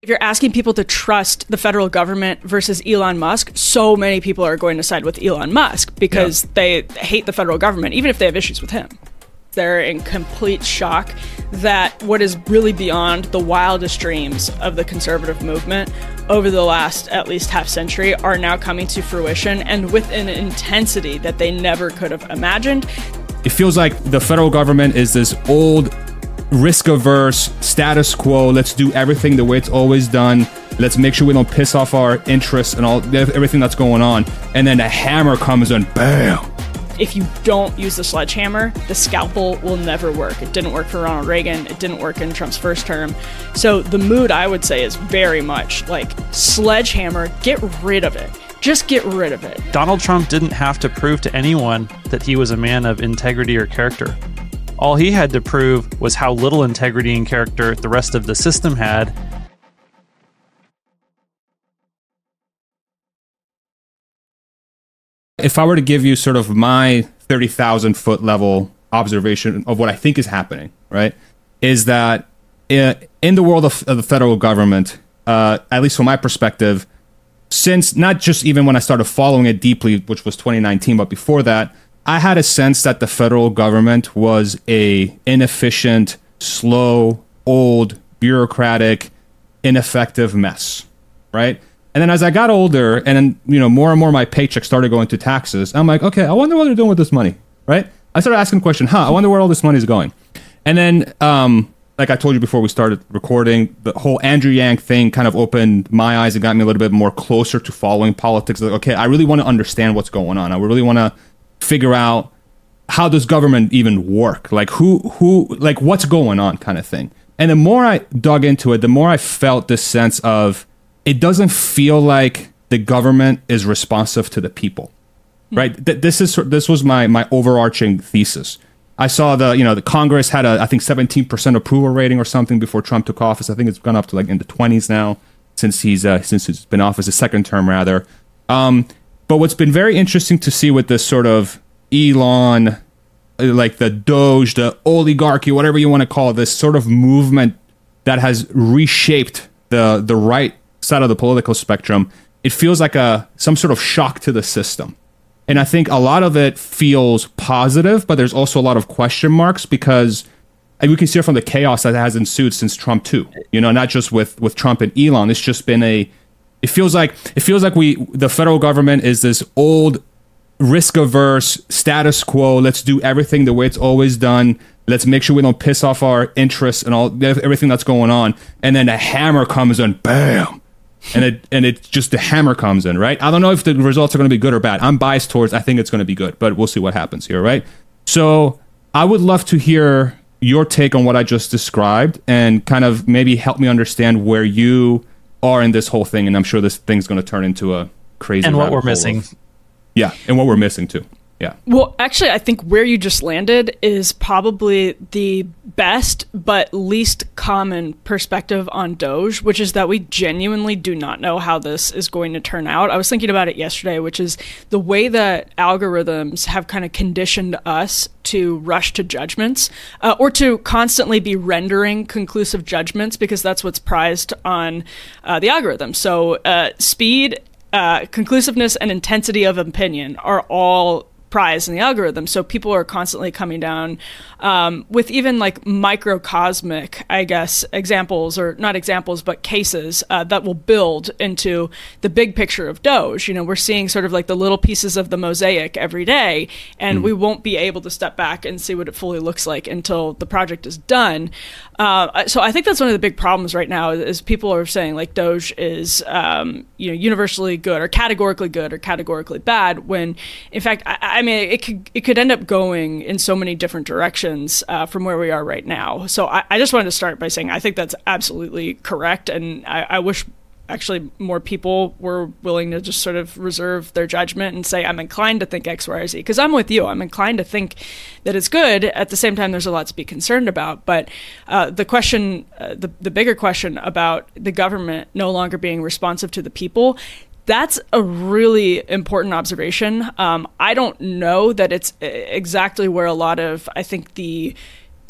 If you're asking people to trust the federal government versus Elon Musk, so many people are going to side with Elon Musk because they hate the federal government, even if they have issues with him. They're in complete shock that what is really beyond the wildest dreams of the conservative movement over the last at least half century are now coming to fruition, and with an intensity that they never could have imagined. It feels like the federal government is this old, risk-averse, status quo, let's do everything the way it's always done, let's make sure we don't piss off our interests and everything that's going on, and then a hammer comes and bam! If you don't use the sledgehammer, the scalpel will never work. It didn't work for Ronald Reagan. It didn't work in Trump's first term. So the mood, I would say, is very much like sledgehammer, get rid of it. Just get rid of it. Donald Trump didn't have to prove to anyone that he was a man of integrity or character. All he had to prove was how little integrity and character the rest of the system had. If I were to give you sort of my 30,000 foot level observation of what I think is happening, right, is that in the world of the federal government, at least from my perspective, since not just even when I started following it deeply, which was 2019, but before that, I had a sense that the federal government was a inefficient, slow, old, bureaucratic, ineffective mess, right? And then as I got older, and then, more and more my paycheck started going to taxes, I'm like, okay, I wonder what they're doing with this money, right? I started asking the question, I wonder where all this money is going. And then, like I told you before we started recording, the whole Andrew Yang thing kind of opened my eyes and got me a little bit more closer to following politics. Like, okay, I really want to understand what's going on. I really want to figure out how does government even work? Like like what's going on kind of thing. And the more I dug into it, the more I felt this sense of it doesn't feel like the government is responsive to the people, right? This was my overarching thesis. I saw the Congress had I think 17% approval rating or something before Trump took office. I think it's gone up to like in the 20s now since he's been off as a second term rather. But what's been very interesting to see with this sort of Elon, like the Doge, the oligarchy, whatever you want to call it, this sort of movement that has reshaped the right side of the political spectrum, it feels like some sort of shock to the system. And I think a lot of it feels positive, but there's also a lot of question marks because we can see it from the chaos that has ensued since Trump too. Not just with Trump and Elon. It's just been it feels like the federal government is this old, risk-averse, status quo, let's do everything the way it's always done, let's make sure we don't piss off our interests and everything that's going on, and then a hammer comes and bam, and it just the hammer comes in, right? I don't know if the results are going to be good or bad. I'm biased towards I think it's going to be good, but we'll see what happens here, right? So I would love to hear your take on what I just described and kind of maybe help me understand where you are in this whole thing, and I'm sure this thing's going to turn into a crazy and what we're missing. And what we're missing too. Yeah. Well, actually, I think where you just landed is probably the best but least common perspective on Doge, which is that we genuinely do not know how this is going to turn out. I was thinking about it yesterday, which is the way that algorithms have kind of conditioned us to rush to judgments or to constantly be rendering conclusive judgments because that's what's prized on the algorithm. So speed, conclusiveness, and intensity of opinion are all prize in the algorithm. So people are constantly coming down with even like microcosmic, I guess, examples, or not examples, but cases that will build into the big picture of Doge. We're seeing sort of like the little pieces of the mosaic every day, and we won't be able to step back and see what it fully looks like until the project is done. So I think that's one of the big problems right now is people are saying like Doge is, universally good or categorically bad, when in fact, I mean, it could end up going in so many different directions from where we are right now. So I just wanted to start by saying I think that's absolutely correct, and I wish actually more people were willing to just sort of reserve their judgment and say, I'm inclined to think X, Y, or Z, because I'm with you. I'm inclined to think that it's good. At the same time, there's a lot to be concerned about. But the question, the bigger question about the government no longer being responsive to the people, that's a really important observation. I don't know that it's exactly where a lot of, I think, the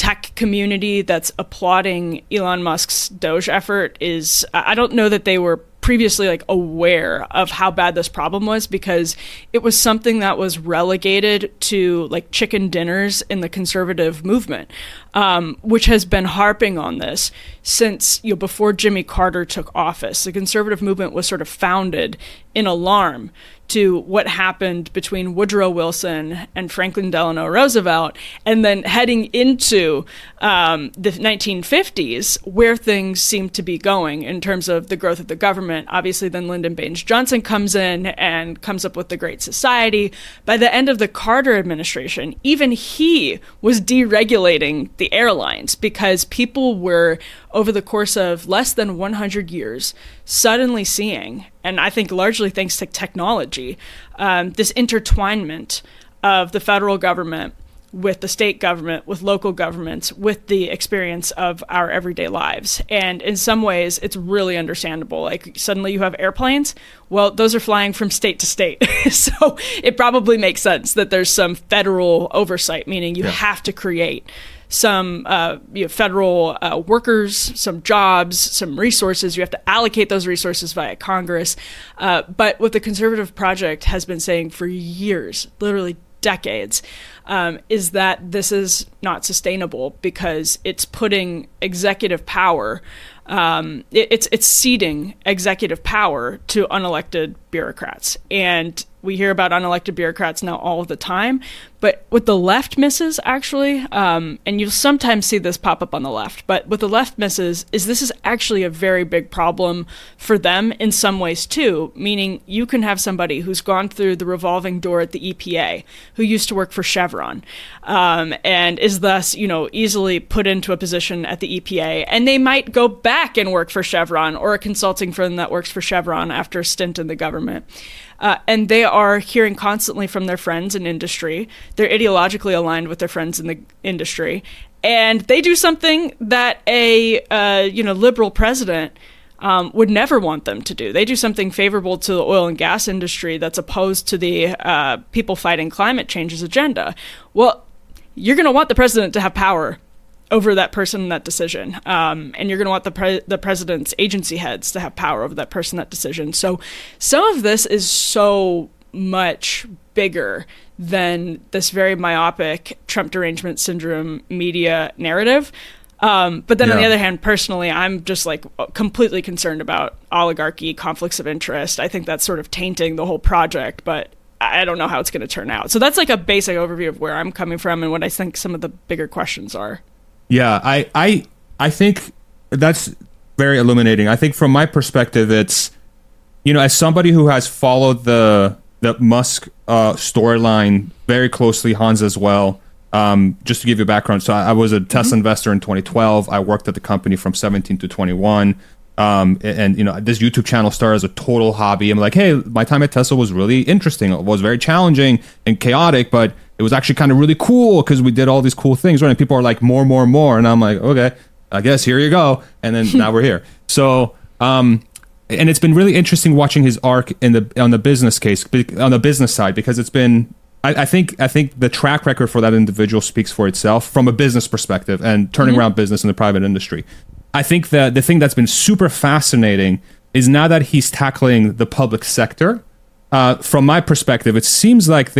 tech community that's applauding Elon Musk's Doge effort is, I don't know that they were previously like aware of how bad this problem was, because it was something that was relegated to like chicken dinners in the conservative movement, which has been harping on this since, before Jimmy Carter took office. The conservative movement was sort of founded in alarm to what happened between Woodrow Wilson and Franklin Delano Roosevelt, and then heading into the 1950s, where things seemed to be going in terms of the growth of the government. Obviously, then Lyndon Baines Johnson comes in and comes up with the Great Society. By the end of the Carter administration, even he was deregulating the airlines, because people were, over the course of less than 100 years, suddenly seeing, and I think largely thanks to technology, this intertwinement of the federal government with the state government, with local governments, with the experience of our everyday lives. And in some ways, it's really understandable. Like, suddenly you have airplanes. Well, those are flying from state to state. So it probably makes sense that there's some federal oversight, meaning you have to create some federal workers, some jobs, some resources. You have to allocate those resources via Congress. But what the Conservative Project has been saying for years, literally decades, is that this is not sustainable, because it's putting executive power, it's ceding executive power to unelected bureaucrats. And we hear about unelected bureaucrats now all the time, but what the left misses, actually, and you'll sometimes see this pop up on the left, but what the left misses is this is actually a very big problem for them in some ways too, meaning you can have somebody who's gone through the revolving door at the EPA, who used to work for Chevron, and is thus, easily put into a position at the EPA, and they might go back and work for Chevron or a consulting firm that works for Chevron after a stint in the government. And they are hearing constantly from their friends in industry. They're ideologically aligned with their friends in the industry. And they do something that a liberal president would never want them to do. They do something favorable to the oil and gas industry that's opposed to the people fighting climate change's agenda. Well, you're going to want the president to have power over that person and that decision. And you're going to want the president's agency heads to have power over that person, that decision. So some of this is so much bigger than this very myopic Trump derangement syndrome media narrative. But then on the other hand, personally, I'm just like completely concerned about oligarchy, conflicts of interest. I think that's sort of tainting the whole project, but I don't know how it's going to turn out. So that's like a basic overview of where I'm coming from and what I think some of the bigger questions are. Yeah, I think that's very illuminating. I think from my perspective, it's, as somebody who has followed the Musk storyline very closely, Hans as well, just to give you a background. So I was a Tesla investor in 2012. I worked at the company from 17 to 21. And this YouTube channel started as a total hobby. I'm like, hey, my time at Tesla was really interesting. It was very challenging and chaotic, but it was actually kind of really cool because we did all these cool things, right? And people are like, more. And I'm like, okay, I guess here you go. And then now we're here. So, and it's been really interesting watching his arc on the business case, on the business side, because it's been, I think the track record for that individual speaks for itself from a business perspective and turning around business in the private industry. I think that the thing that's been super fascinating is now that he's tackling the public sector, from my perspective, it seems like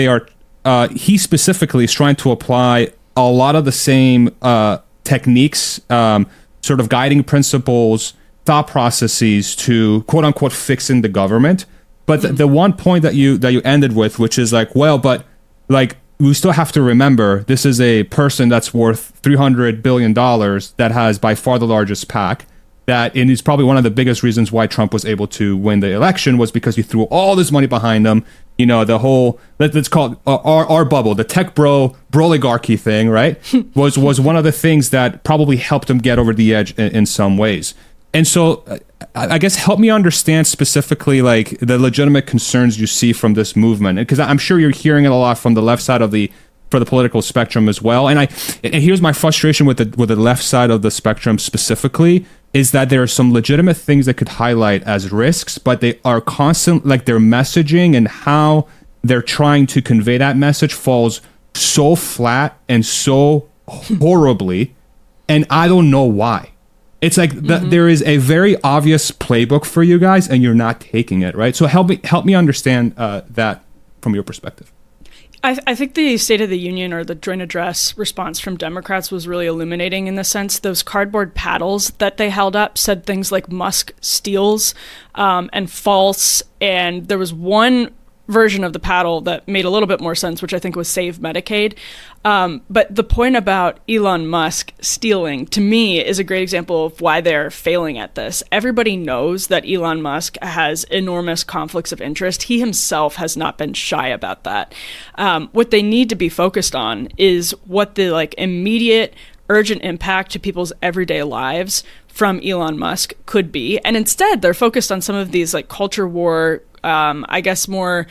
he specifically is trying to apply a lot of the same techniques, sort of guiding principles, thought processes to quote unquote fixing the government. But the one point that you ended with, which is like, well, but like, we still have to remember this is a person that's worth $300 billion that has by far the largest PAC. And it's probably one of the biggest reasons why Trump was able to win the election was because he threw all this money behind him. The whole, let's call it our bubble, the tech oligarchy thing, right? was one of the things that probably helped him get over the edge in some ways. And so I guess help me understand specifically like the legitimate concerns you see from this movement, because I'm sure you're hearing it a lot from the left side of the political spectrum as well. And here's my frustration with the left side of the spectrum specifically is that there are some legitimate things that could highlight as risks, but they are constant, like their messaging and how they're trying to convey that message falls so flat and so horribly, and I don't know why. It's like there is a very obvious playbook for you guys, and you're not taking it, right? So help me understand that from your perspective. I think the State of the Union or the joint address response from Democrats was really illuminating in the sense those cardboard paddles that they held up said things like Musk steals and false. And there was one version of the paddle that made a little bit more sense, which I think was Save Medicaid. But the point about Elon Musk stealing, to me, is a great example of why they're failing at this. Everybody knows that Elon Musk has enormous conflicts of interest. He himself has not been shy about that. What they need to be focused on is what the immediate, urgent impact to people's everyday lives from Elon Musk could be. And instead, they're focused on some of these culture war, I guess more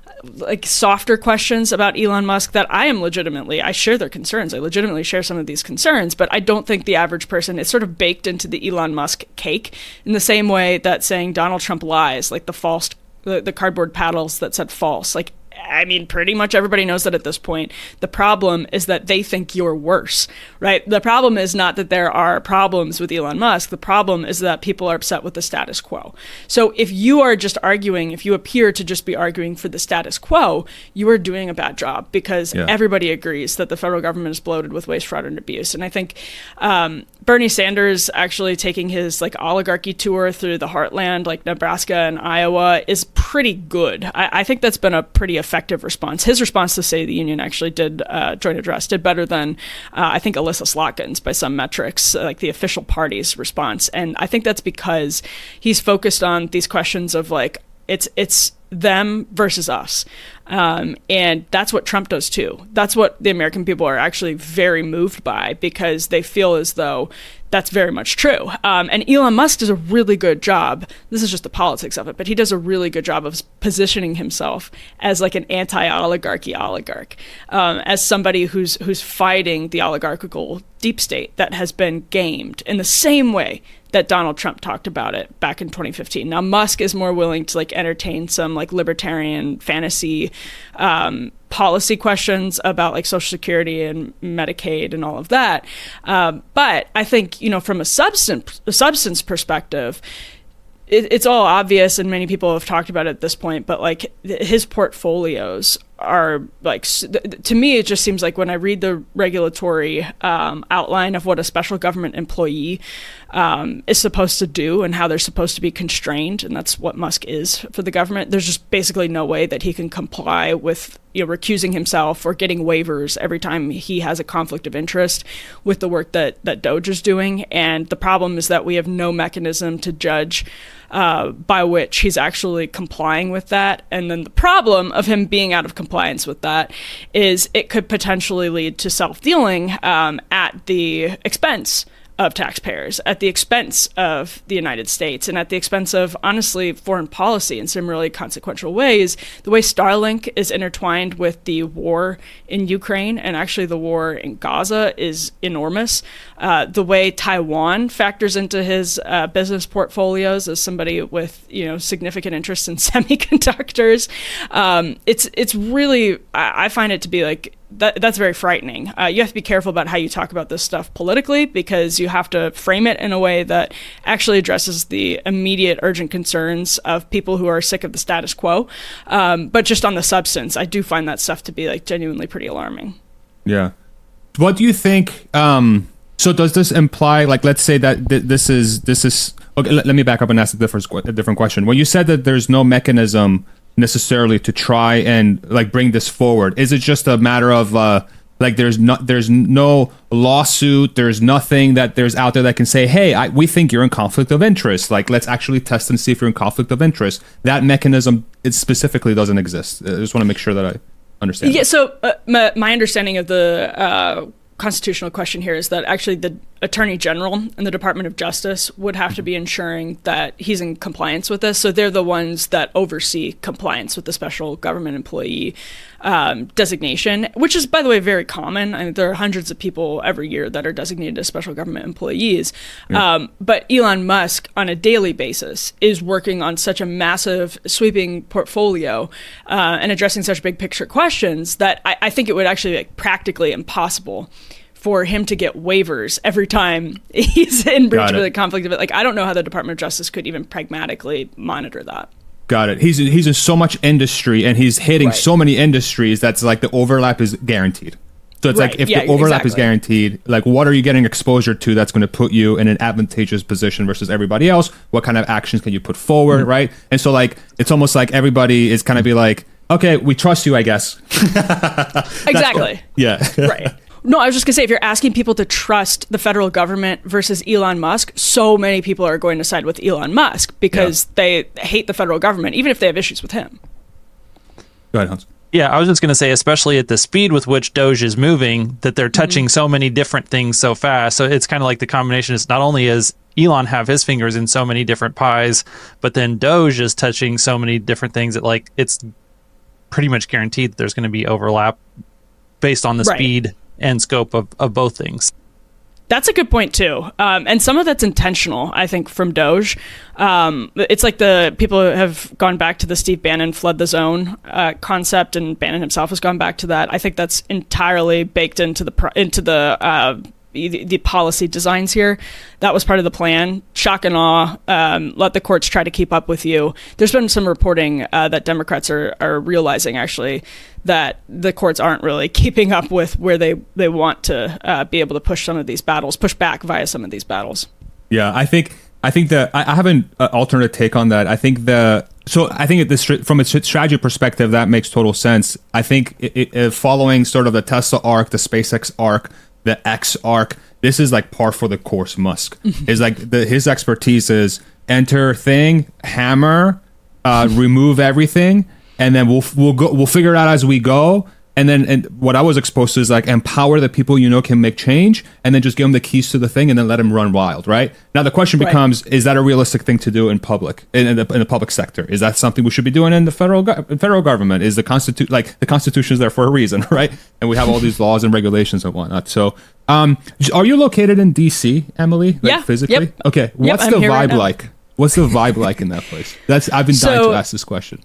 softer questions about Elon Musk that I share their concerns. I legitimately share some of these concerns, but I don't think the average person is sort of baked into the Elon Musk cake in the same way that saying Donald Trump lies, like the cardboard paddles that said false. I mean, pretty much everybody knows that at this point. The problem is that they think you're worse, right? The problem is not that there are problems with Elon Musk. The problem is that people are upset with the status quo. So if you appear to just be arguing for the status quo, you are doing a bad job because everybody agrees that the federal government is bloated with waste, fraud, and abuse. And I think Bernie Sanders actually taking his oligarchy tour through the heartland, like Nebraska and Iowa, is pretty good. I think that's been a pretty effective response. His response to State of the Union actually did better than I think Alyssa Slotkin's by some metrics, like the official party's response. And I think that's because he's focused on these questions of it's them versus us. And that's what Trump does too. That's what the American people are actually very moved by because they feel as though that's very much true. And Elon Musk does a really good job. This is just the politics of it, but he does a really good job of positioning himself as an anti-oligarchy oligarch, as somebody who's fighting the oligarchical deep state that has been gamed in the same way that Donald Trump talked about it back in 2015. Now, Musk is more willing to entertain some libertarian fantasy policy questions about Social Security and Medicaid and all of that. But I think, from a substance perspective, it's all obvious and many people have talked about it at this point, but his portfolios are to me, it just seems like when I read the regulatory outline of what a special government employee is supposed to do and how they're supposed to be constrained, and that's what Musk is for the government, there's just basically no way that he can comply with recusing himself or getting waivers every time he has a conflict of interest with the work that Doge is doing. And the problem is that we have no mechanism to judge by which he's actually complying with that. And then the problem of him being out of compliance with that is it could potentially lead to self-dealing at the expense of taxpayers, at the expense of the United States, and at the expense of, honestly, foreign policy in some really consequential ways. The way Starlink is intertwined with the war in Ukraine and actually the war in Gaza is enormous. The way Taiwan factors into his business portfolios as somebody with significant interest in semiconductors, it's really, I find it to be that's very frightening. You have to be careful about how you talk about this stuff politically because you have to frame it in a way that actually addresses the immediate urgent concerns of people who are sick of the status quo. But just on the substance, I do find that stuff to be genuinely pretty alarming. Yeah. What do you think? So does this imply, let's say that this is okay, let me back up and ask a different question. When you said that there's no mechanism necessarily to try and bring this forward, is it just a matter of there's no lawsuit, there's nothing that there's out there that can say, hey, we think you're in conflict of interest, let's actually test and see if you're in conflict of interest? That mechanism, it specifically doesn't exist. I just want to make sure that I understand. Yeah, so my understanding of the constitutional question here is that actually the Attorney General and the Department of Justice would have to be ensuring that he's in compliance with this. So they're the ones that oversee compliance with the special government employee designation, which is, by the way, very common. I mean, there are hundreds of people every year that are designated as special government employees. Yeah. But Elon Musk, on a daily basis, is working on such a massive, sweeping portfolio and addressing such big picture questions that I think it would actually be practically impossible for him to get waivers every time he's in breach of the conflict of it. Like, I don't know how the Department of Justice could even pragmatically monitor that. Got it. He's in so much industry, and he's hitting so many industries that's like the overlap is guaranteed. So it's like if the overlap is guaranteed, like what are you getting exposure to that's going to put you in an advantageous position versus everybody else? What kind of actions can you put forward, right? And so like it's almost like everybody is kind of be like, okay, we trust you, I guess. Exactly. Yeah. Right. No, I was just going to say, if you're asking people to trust the federal government versus Elon Musk, so many people are going to side with Elon Musk because they hate the federal government, even if they have issues with him. Go ahead, Hans. Yeah, I was just going to say, especially at the speed with which Doge is moving, that they're touching so many different things so fast. So it's kind of like the combination is not only as Elon have his fingers in so many different pies, but then Doge is touching so many different things that like it's pretty much guaranteed that there's going to be overlap based on the speed and scope of both things. That's a good point too, and some of that's intentional. I think from Doge, it's like the people have gone back to the Steve Bannon flood the zone concept, and Bannon himself has gone back to that. I think that's entirely baked into the policy designs here. That was part of the plan. Shock and awe. Let the courts try to keep up with you. There's been some reporting that Democrats are realizing actually that the courts aren't really keeping up with where they want to be able to push back via some of these battles. Yeah, I think that I have an alternate take on that. I think from a strategy perspective, that makes total sense. I think following sort of the Tesla arc, the SpaceX arc, the X arc, this is like par for the course. Musk is like his expertise is enter thing, hammer, remove everything, and then we'll figure it out as we go. And what I was exposed to is like empower the people can make change, and then just give them the keys to the thing, and then let them run wild. Right now, the question becomes: is that a realistic thing to do in public, in the public sector? Is that something we should be doing in the federal government? Is the Constitution is there for a reason, right? And we have all these laws and regulations and whatnot. So, are you located in DC, Emily? Like, physically? Yep. Okay. What's the vibe like? What's the vibe like in that place? I've been dying to ask this question.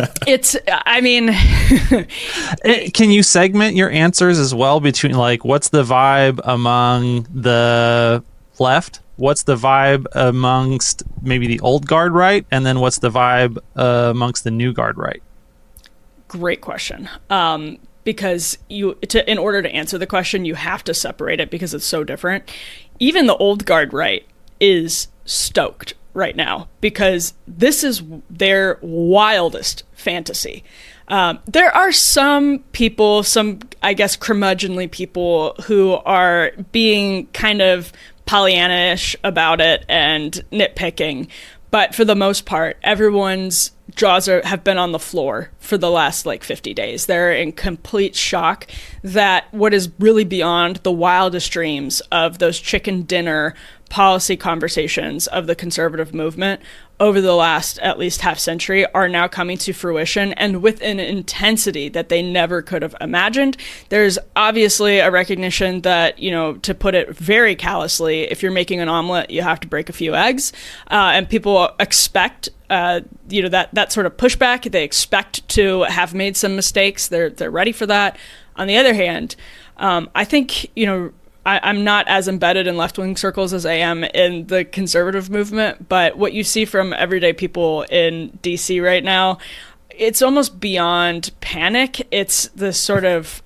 Can you segment your answers as well between like what's the vibe among the left? What's the vibe amongst maybe the old guard right? And then what's the vibe amongst the new guard right? Great question. Because in order to answer the question, you have to separate it because it's so different. Even the old guard right is stoked right now because this is their wildest fantasy. There are some people, I guess, curmudgeonly people who are being kind of Pollyanna-ish about it and nitpicking. But for the most part, everyone's jaws have been on the floor for the last 50 days. They're in complete shock that what is really beyond the wildest dreams of those chicken dinner policy conversations of the conservative movement over the last at least half century are now coming to fruition, and with an intensity that they never could have imagined. There's obviously a recognition that, to put it very callously, if you're making an omelet, you have to break a few eggs, and people expect that sort of pushback. They expect to have made some mistakes. They're ready for that. On the other hand, I think I'm not as embedded in left-wing circles as I am in the conservative movement, but what you see from everyday people in DC right now, it's almost beyond panic. It's this sort of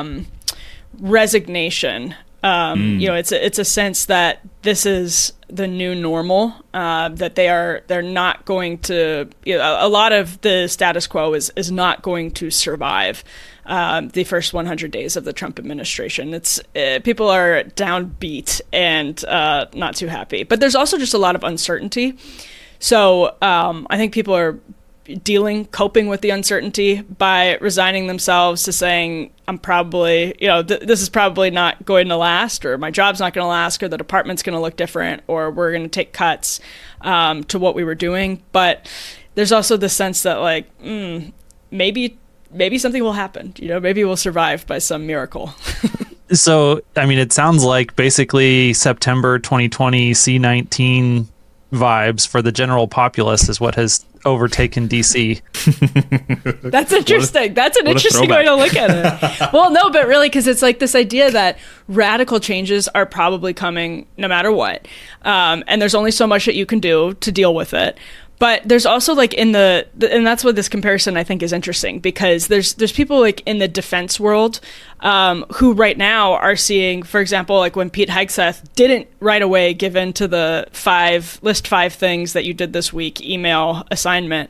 resignation. It's a sense that this is the new normal, that they're not going to, a lot of the status quo is not going to survive the first 100 days of the Trump administration. It's people are downbeat and not too happy, but there's also just a lot of uncertainty. So I think people are coping with the uncertainty by resigning themselves to saying, I'm probably, this is probably not going to last, or my job's not going to last, or the department's going to look different, or we're going to take cuts to what we were doing. But there's also the sense that maybe something will happen, maybe we'll survive by some miracle. So, it sounds like basically September 2020 C-19 vibes for the general populace is what has overtaken DC. That's interesting. That's an interesting way to look at it. Well, no, but really, because it's like this idea that radical changes are probably coming no matter what. And there's only so much that you can do to deal with it. But there's also like and that's what this comparison I think is interesting, because there's people like in the defense world who right now are seeing, for example, like when Pete Hegseth didn't right away give in to the list five things that you did this week email assignment,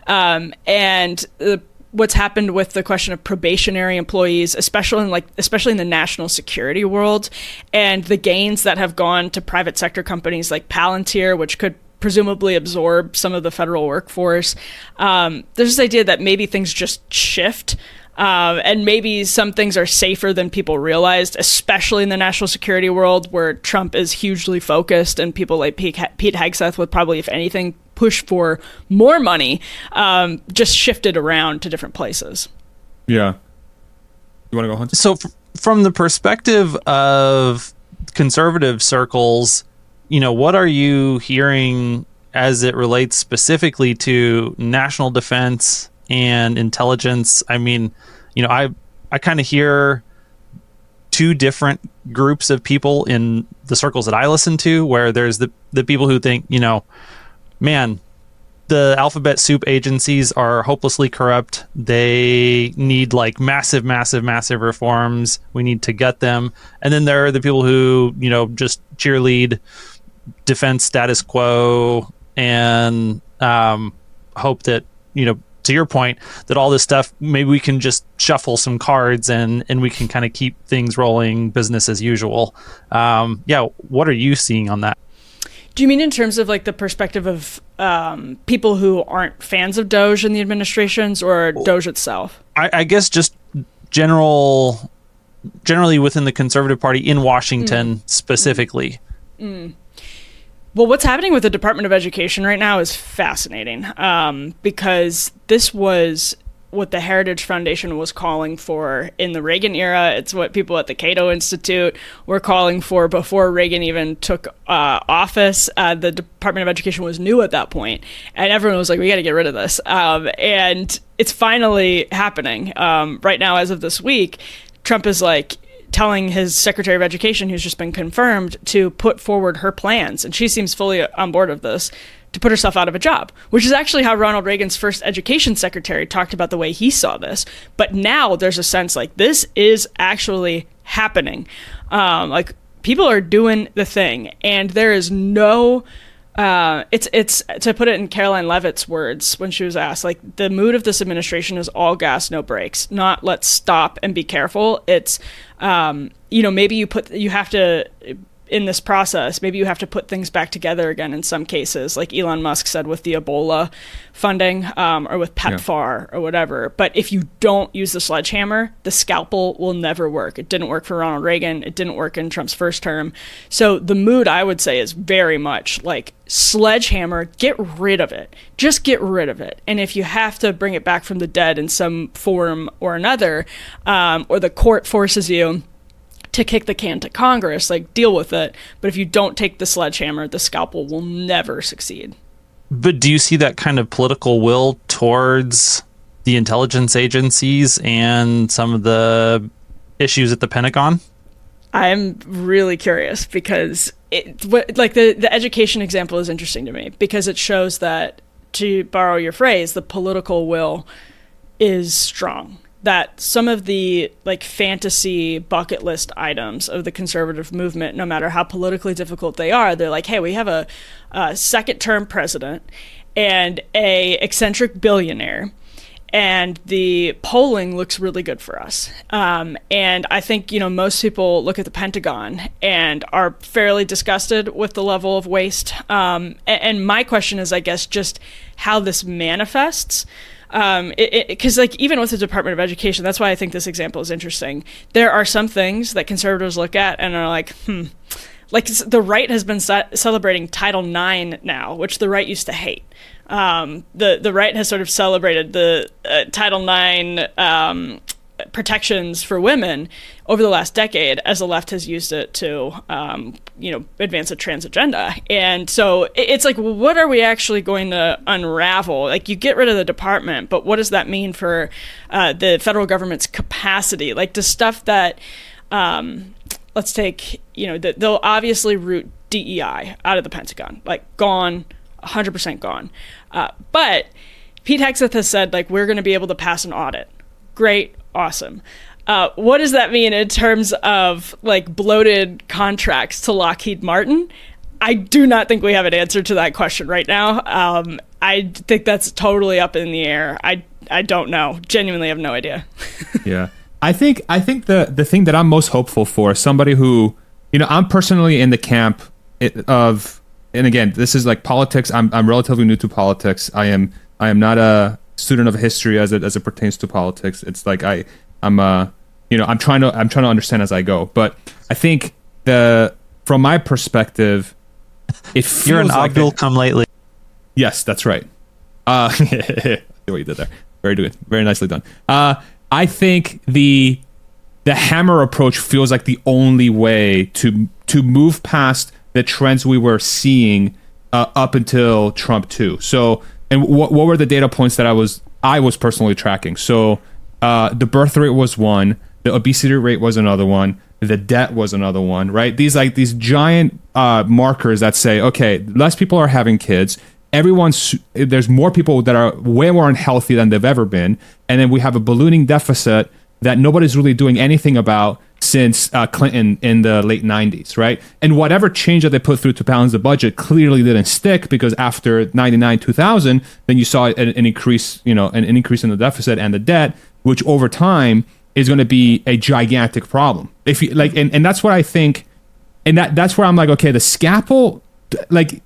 what's happened with the question of probationary employees, especially in the national security world, and the gains that have gone to private sector companies like Palantir, which could presumably absorb some of the federal workforce. There's this idea that maybe things just shift, and maybe some things are safer than people realized, especially in the national security world where Trump is hugely focused, and people like Pete Hegseth would probably, if anything, push for more money, just shifted around to different places. Yeah. You want to go, Hunt? So from the perspective of conservative circles, what are you hearing as it relates specifically to national defense and intelligence? I mean, I kind of hear two different groups of people in the circles that I listen to, where there's the people who think, man, the alphabet soup agencies are hopelessly corrupt. They need like massive reforms. We need to gut them. And then there are the people who, just cheerlead defense status quo and hope that, to your point, that all this stuff, maybe we can just shuffle some cards and we can kind of keep things rolling, business as usual. What are you seeing on that? Do you mean in terms of like the perspective of people who aren't fans of Doge in the administrations, or Doge itself? I guess just generally within the Conservative Party in Washington specifically. Well, what's happening with the Department of Education right now is fascinating, because this was what the Heritage Foundation was calling for in the Reagan era. It's what people at the Cato Institute were calling for before Reagan even took office. The Department of Education was new at that point, and everyone was like, we got to get rid of this. And it's finally happening. Right now, as of this week, Trump is like telling his Secretary of Education, who's just been confirmed, to put forward her plans, and she seems fully on board of this, to put herself out of a job, which is actually how Ronald Reagan's first education secretary talked about the way he saw this. But now there's a sense like this is actually happening. Like people are doing the thing, and there is no it's to put it in Caroline Leavitt's words when she was asked, like, the mood of this administration is all gas, no brakes, not let's stop and be careful. It's maybe you have to, in this process, maybe you have to put things back together again in some cases, like Elon Musk said with the Ebola funding, or with PEPFAR or whatever. But if you don't use the sledgehammer, the scalpel will never work. It didn't work for Ronald Reagan. It didn't work in Trump's first term. So the mood, I would say, is very much like sledgehammer, get rid of it. Just get rid of it. And if you have to bring it back from the dead in some form or another, or the court forces you to kick the can to Congress, like, deal with it. But if you don't take the sledgehammer, the scalpel will never succeed. But do you see that kind of political will towards the intelligence agencies and some of the issues at the Pentagon? I'm really curious, because the education example is interesting to me, because it shows that, to borrow your phrase, the political will is strong. That some of the fantasy bucket list items of the conservative movement, no matter how politically difficult they are, they're like, hey, we have a second-term president and a eccentric billionaire, and the polling looks really good for us. And I think, most people look at the Pentagon and are fairly disgusted with the level of waste. And my question is, I guess, just how this manifests. Because even with the Department of Education, that's why I think this example is interesting. There are some things that conservatives look at and are like, like the right has been celebrating Title IX now, which the right used to hate. The right has sort of celebrated the Title IX protections for women over the last decade as the left has used it to, advance a trans agenda. And so it's like, well, what are we actually going to unravel? Like, you get rid of the department, but what does that mean for the federal government's capacity? Like, the stuff that, let's take, they'll obviously root DEI out of the Pentagon, like gone, 100% gone. But Pete Hegseth has said, like, we're going to be able to pass an audit. Great. Awesome. What does that mean in terms of like bloated contracts to Lockheed Martin? I do not think we have an answer to that question right now. I think that's totally up in the air. I don't know. Genuinely have no idea. Yeah. I think the thing that I'm most hopeful for is somebody who, I'm personally in the camp of, and again, this is like politics. I'm relatively new to politics. I am not a student of history as it pertains to politics. It's like I'm trying to understand as I go. But I think from my perspective, it feels you're an like Abdul come lately. Yes, that's right. See what you did there. Very good. Very nicely done. I think the hammer approach feels like the only way to move past the trends we were seeing up until Trump 2. So, and what were the data points that I was personally tracking? So the birth rate was one, the obesity rate was another one, the debt was another one, right? These giant markers that say, okay, less people are having kids. There's more people that are way more unhealthy than they've ever been. And then we have a ballooning deficit that nobody's really doing anything about since Clinton in the late 90s, right? And whatever change that they put through to balance the budget clearly didn't stick, because after 99, 2000, then you saw an increase, an increase in the deficit and the debt, which over time is going to be a gigantic problem. If you like, and that's what I think, and that's where I'm like, okay, the scalpel, like,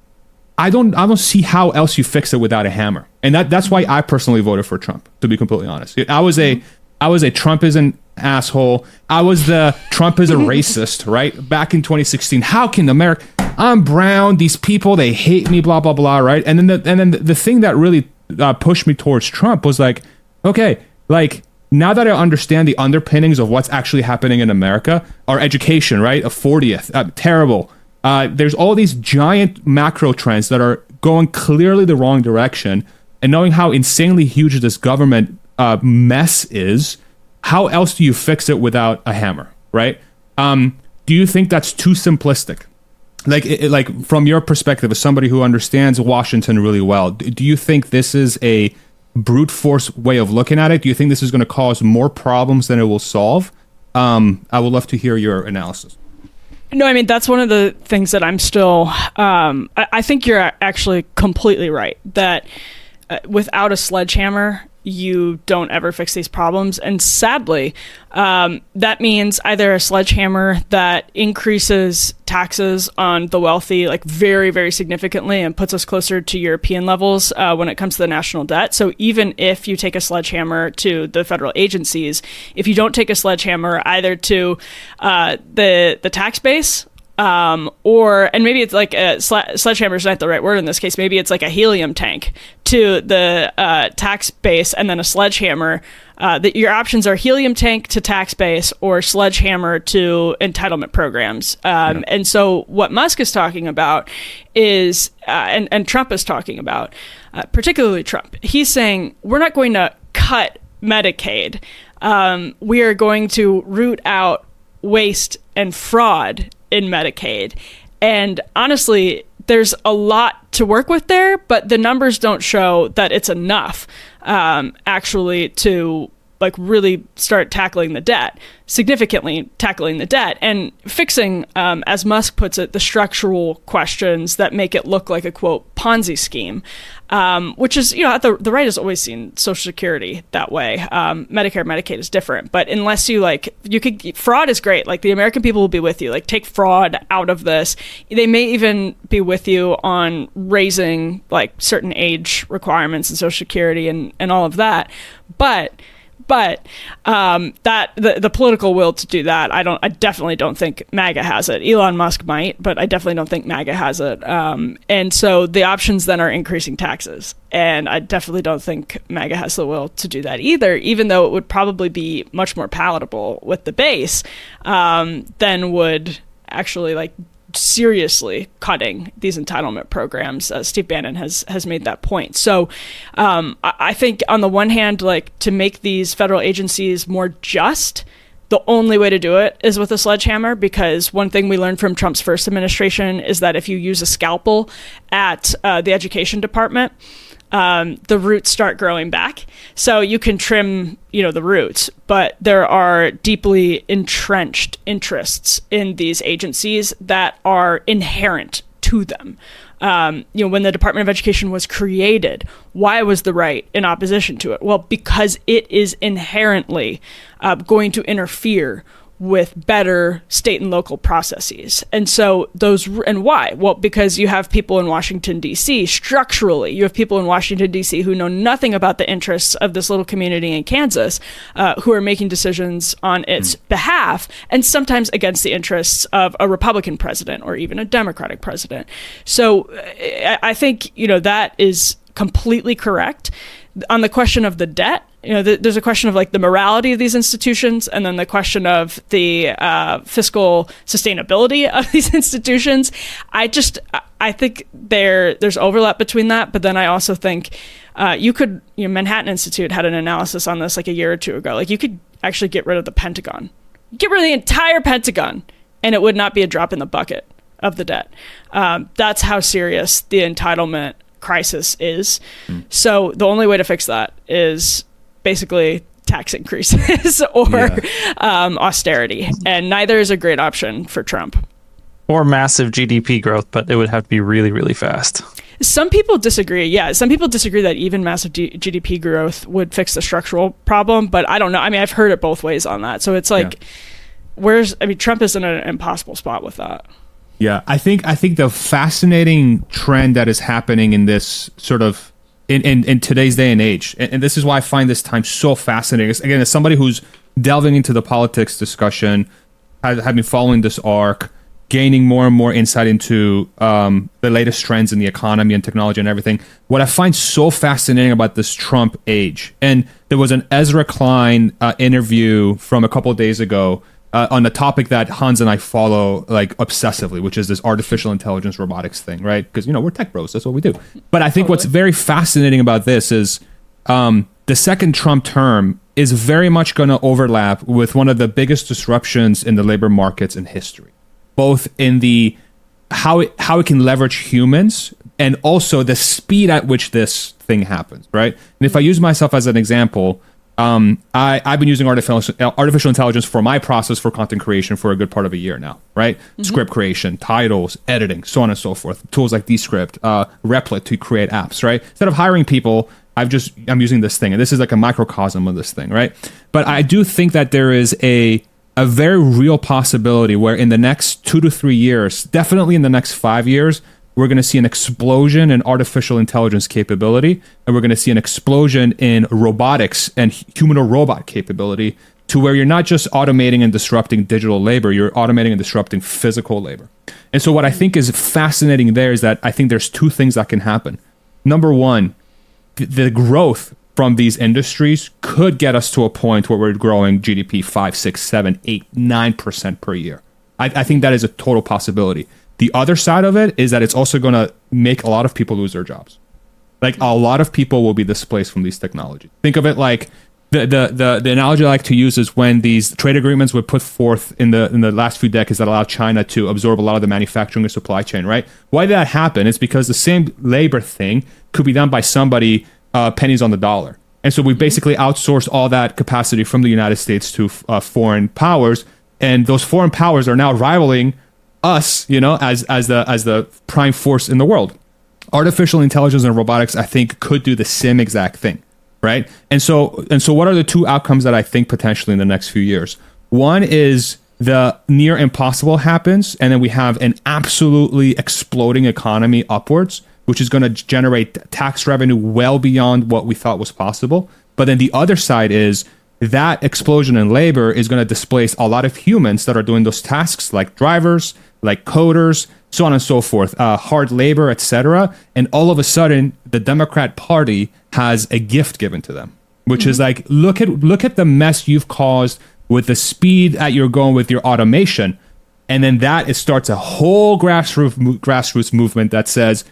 I don't see how else you fix it without a hammer. And that's why I personally voted for Trump, to be completely honest. I was a Trump is an asshole. I was the Trump is a racist, right? Back in 2016. How can America, I'm brown, these people, they hate me, blah, blah, blah, right? And then the thing that really pushed me towards Trump was like, okay, like, now that I understand the underpinnings of what's actually happening in America, our education, right? A 40th, terrible. There's all these giant macro trends that are going clearly the wrong direction. And knowing how insanely huge this government mess is, how else do you fix it without a hammer, right? Do you think that's too simplistic? Like from your perspective, as somebody who understands Washington really well, do you think this is a brute force way of looking at it? Do you think this is going to cause more problems than it will solve? I would love to hear your analysis. No, I mean, that's one of the things that I'm still, I think you're actually completely right, that without a sledgehammer, you don't ever fix these problems. And sadly, that means either a sledgehammer that increases taxes on the wealthy, like very, very significantly, and puts us closer to European levels when it comes to the national debt. So even if you take a sledgehammer to the federal agencies, if you don't take a sledgehammer either to the tax base, and maybe it's like a sledgehammer is not the right word in this case. Maybe it's like a helium tank to the tax base, and then a sledgehammer. Your options are helium tank to tax base or sledgehammer to entitlement programs. And so what Musk is talking about is, and Trump is talking about, particularly Trump, he's saying we're not going to cut Medicaid. We are going to root out waste and fraud in Medicaid. And honestly, there's a lot to work with there, but the numbers don't show that it's enough actually to like really start tackling the debt, significantly tackling the debt, and fixing, as Musk puts it, the structural questions that make it look like a, quote, Ponzi scheme, which is, the right has always seen Social Security that way. Medicare, Medicaid is different, but unless fraud is great. Like, the American people will be with you. Like, take fraud out of this. They may even be with you on raising like certain age requirements in Social Security and all of that. But But that the political will to do that, I definitely don't think MAGA has it. Elon Musk might, but I definitely don't think MAGA has it. And so the options then are increasing taxes. And I definitely don't think MAGA has the will to do that either, even though it would probably be much more palatable with the base than would actually like seriously cutting these entitlement programs. Steve Bannon has made that point. So I think on the one hand, like to make these federal agencies more just, the only way to do it is with a sledgehammer, because one thing we learned from Trump's first administration is that if you use a scalpel at the education department, the roots start growing back. So you can trim, the roots, but there are deeply entrenched interests in these agencies that are inherent to them. When the Department of Education was created, why was the right in opposition to it? Well, because it is inherently going to interfere with better state and local processes. And so and why? Well, because you have people in Washington, D.C., structurally, you have people in Washington, D.C. who know nothing about the interests of this little community in Kansas, who are making decisions on its behalf, and sometimes against the interests of a Republican president or even a Democratic president. So I think, that is completely correct. On the question of the debt, there's a question of like the morality of these institutions, and then the question of the fiscal sustainability of these institutions. I think there's overlap between that, but then I also think Manhattan Institute had an analysis on this like a year or two ago. Like you could actually get rid of the Pentagon, get rid of the entire Pentagon, and it would not be a drop in the bucket of the debt. That's how serious the entitlement crisis is. So the only way to fix that is basically tax increases or austerity, and neither is a great option for Trump. Or massive GDP growth, but it would have to be really, really fast. Some people disagree. Yeah, some people disagree that even massive GDP growth would fix the structural problem, but I don't know. I mean, I've heard it both ways on that. So it's like, Trump is in an impossible spot with that. Yeah, I think the fascinating trend that is happening in this sort of in today's day and age, and this is why I find this time so fascinating. Again, as somebody who's delving into the politics discussion, have been following this arc, gaining more and more insight into the latest trends in the economy and technology and everything. What I find so fascinating about this Trump age, and there was an Ezra Klein interview from a couple of days ago on the topic that Hans and I follow like obsessively, which is this artificial intelligence robotics thing, right? Because, we're tech bros. That's what we do. But I think what's very fascinating about this is the second Trump term is very much going to overlap with one of the biggest disruptions in the labor markets in history, both in the how it can leverage humans and also the speed at which this thing happens, right? And if I use myself as an example, I've been using artificial intelligence for my process for content creation for a good part of a year now, right? Mm-hmm. Script creation, titles, editing, so on and so forth. Tools like Descript, Replit to create apps, right? Instead of hiring people, I'm using this thing, and this is like a microcosm of this thing, right? But I do think that there is a very real possibility where in the next 2 to 3 years, definitely in the next 5 years, we're going to see an explosion in artificial intelligence capability, and we're going to see an explosion in robotics and human-to-robot capability, to where you're not just automating and disrupting digital labor, you're automating and disrupting physical labor. And so what I think is fascinating there is that I think there's two things that can happen. Number one, the growth from these industries could get us to a point where we're growing GDP 5, 6, 7, 8, 9% per year. I think that is a total possibility. The other side of it is that it's also going to make a lot of people lose their jobs. Like a lot of people will be displaced from these technologies. Think of it like the analogy I like to use is when these trade agreements were put forth in the last few decades that allowed China to absorb a lot of the manufacturing and supply chain, right? Why did that happen? It's because the same labor thing could be done by somebody pennies on the dollar. And so we basically outsourced all that capacity from the United States to foreign powers, and those foreign powers are now rivaling us, as the prime force in the world. Artificial intelligence and robotics, I think, could do the same exact thing, right? And so what are the two outcomes that I think potentially in the next few years? One is the near impossible happens, and then we have an absolutely exploding economy upwards, which is going to generate tax revenue well beyond what we thought was possible. But then the other side is that explosion in labor is going to displace a lot of humans that are doing those tasks, like drivers, like coders, so on and so forth, hard labor, etc. And all of a sudden, the Democrat Party has a gift given to them, which is like, look at the mess you've caused with the speed that you're going with your automation. And then it starts a whole grassroots movement that says,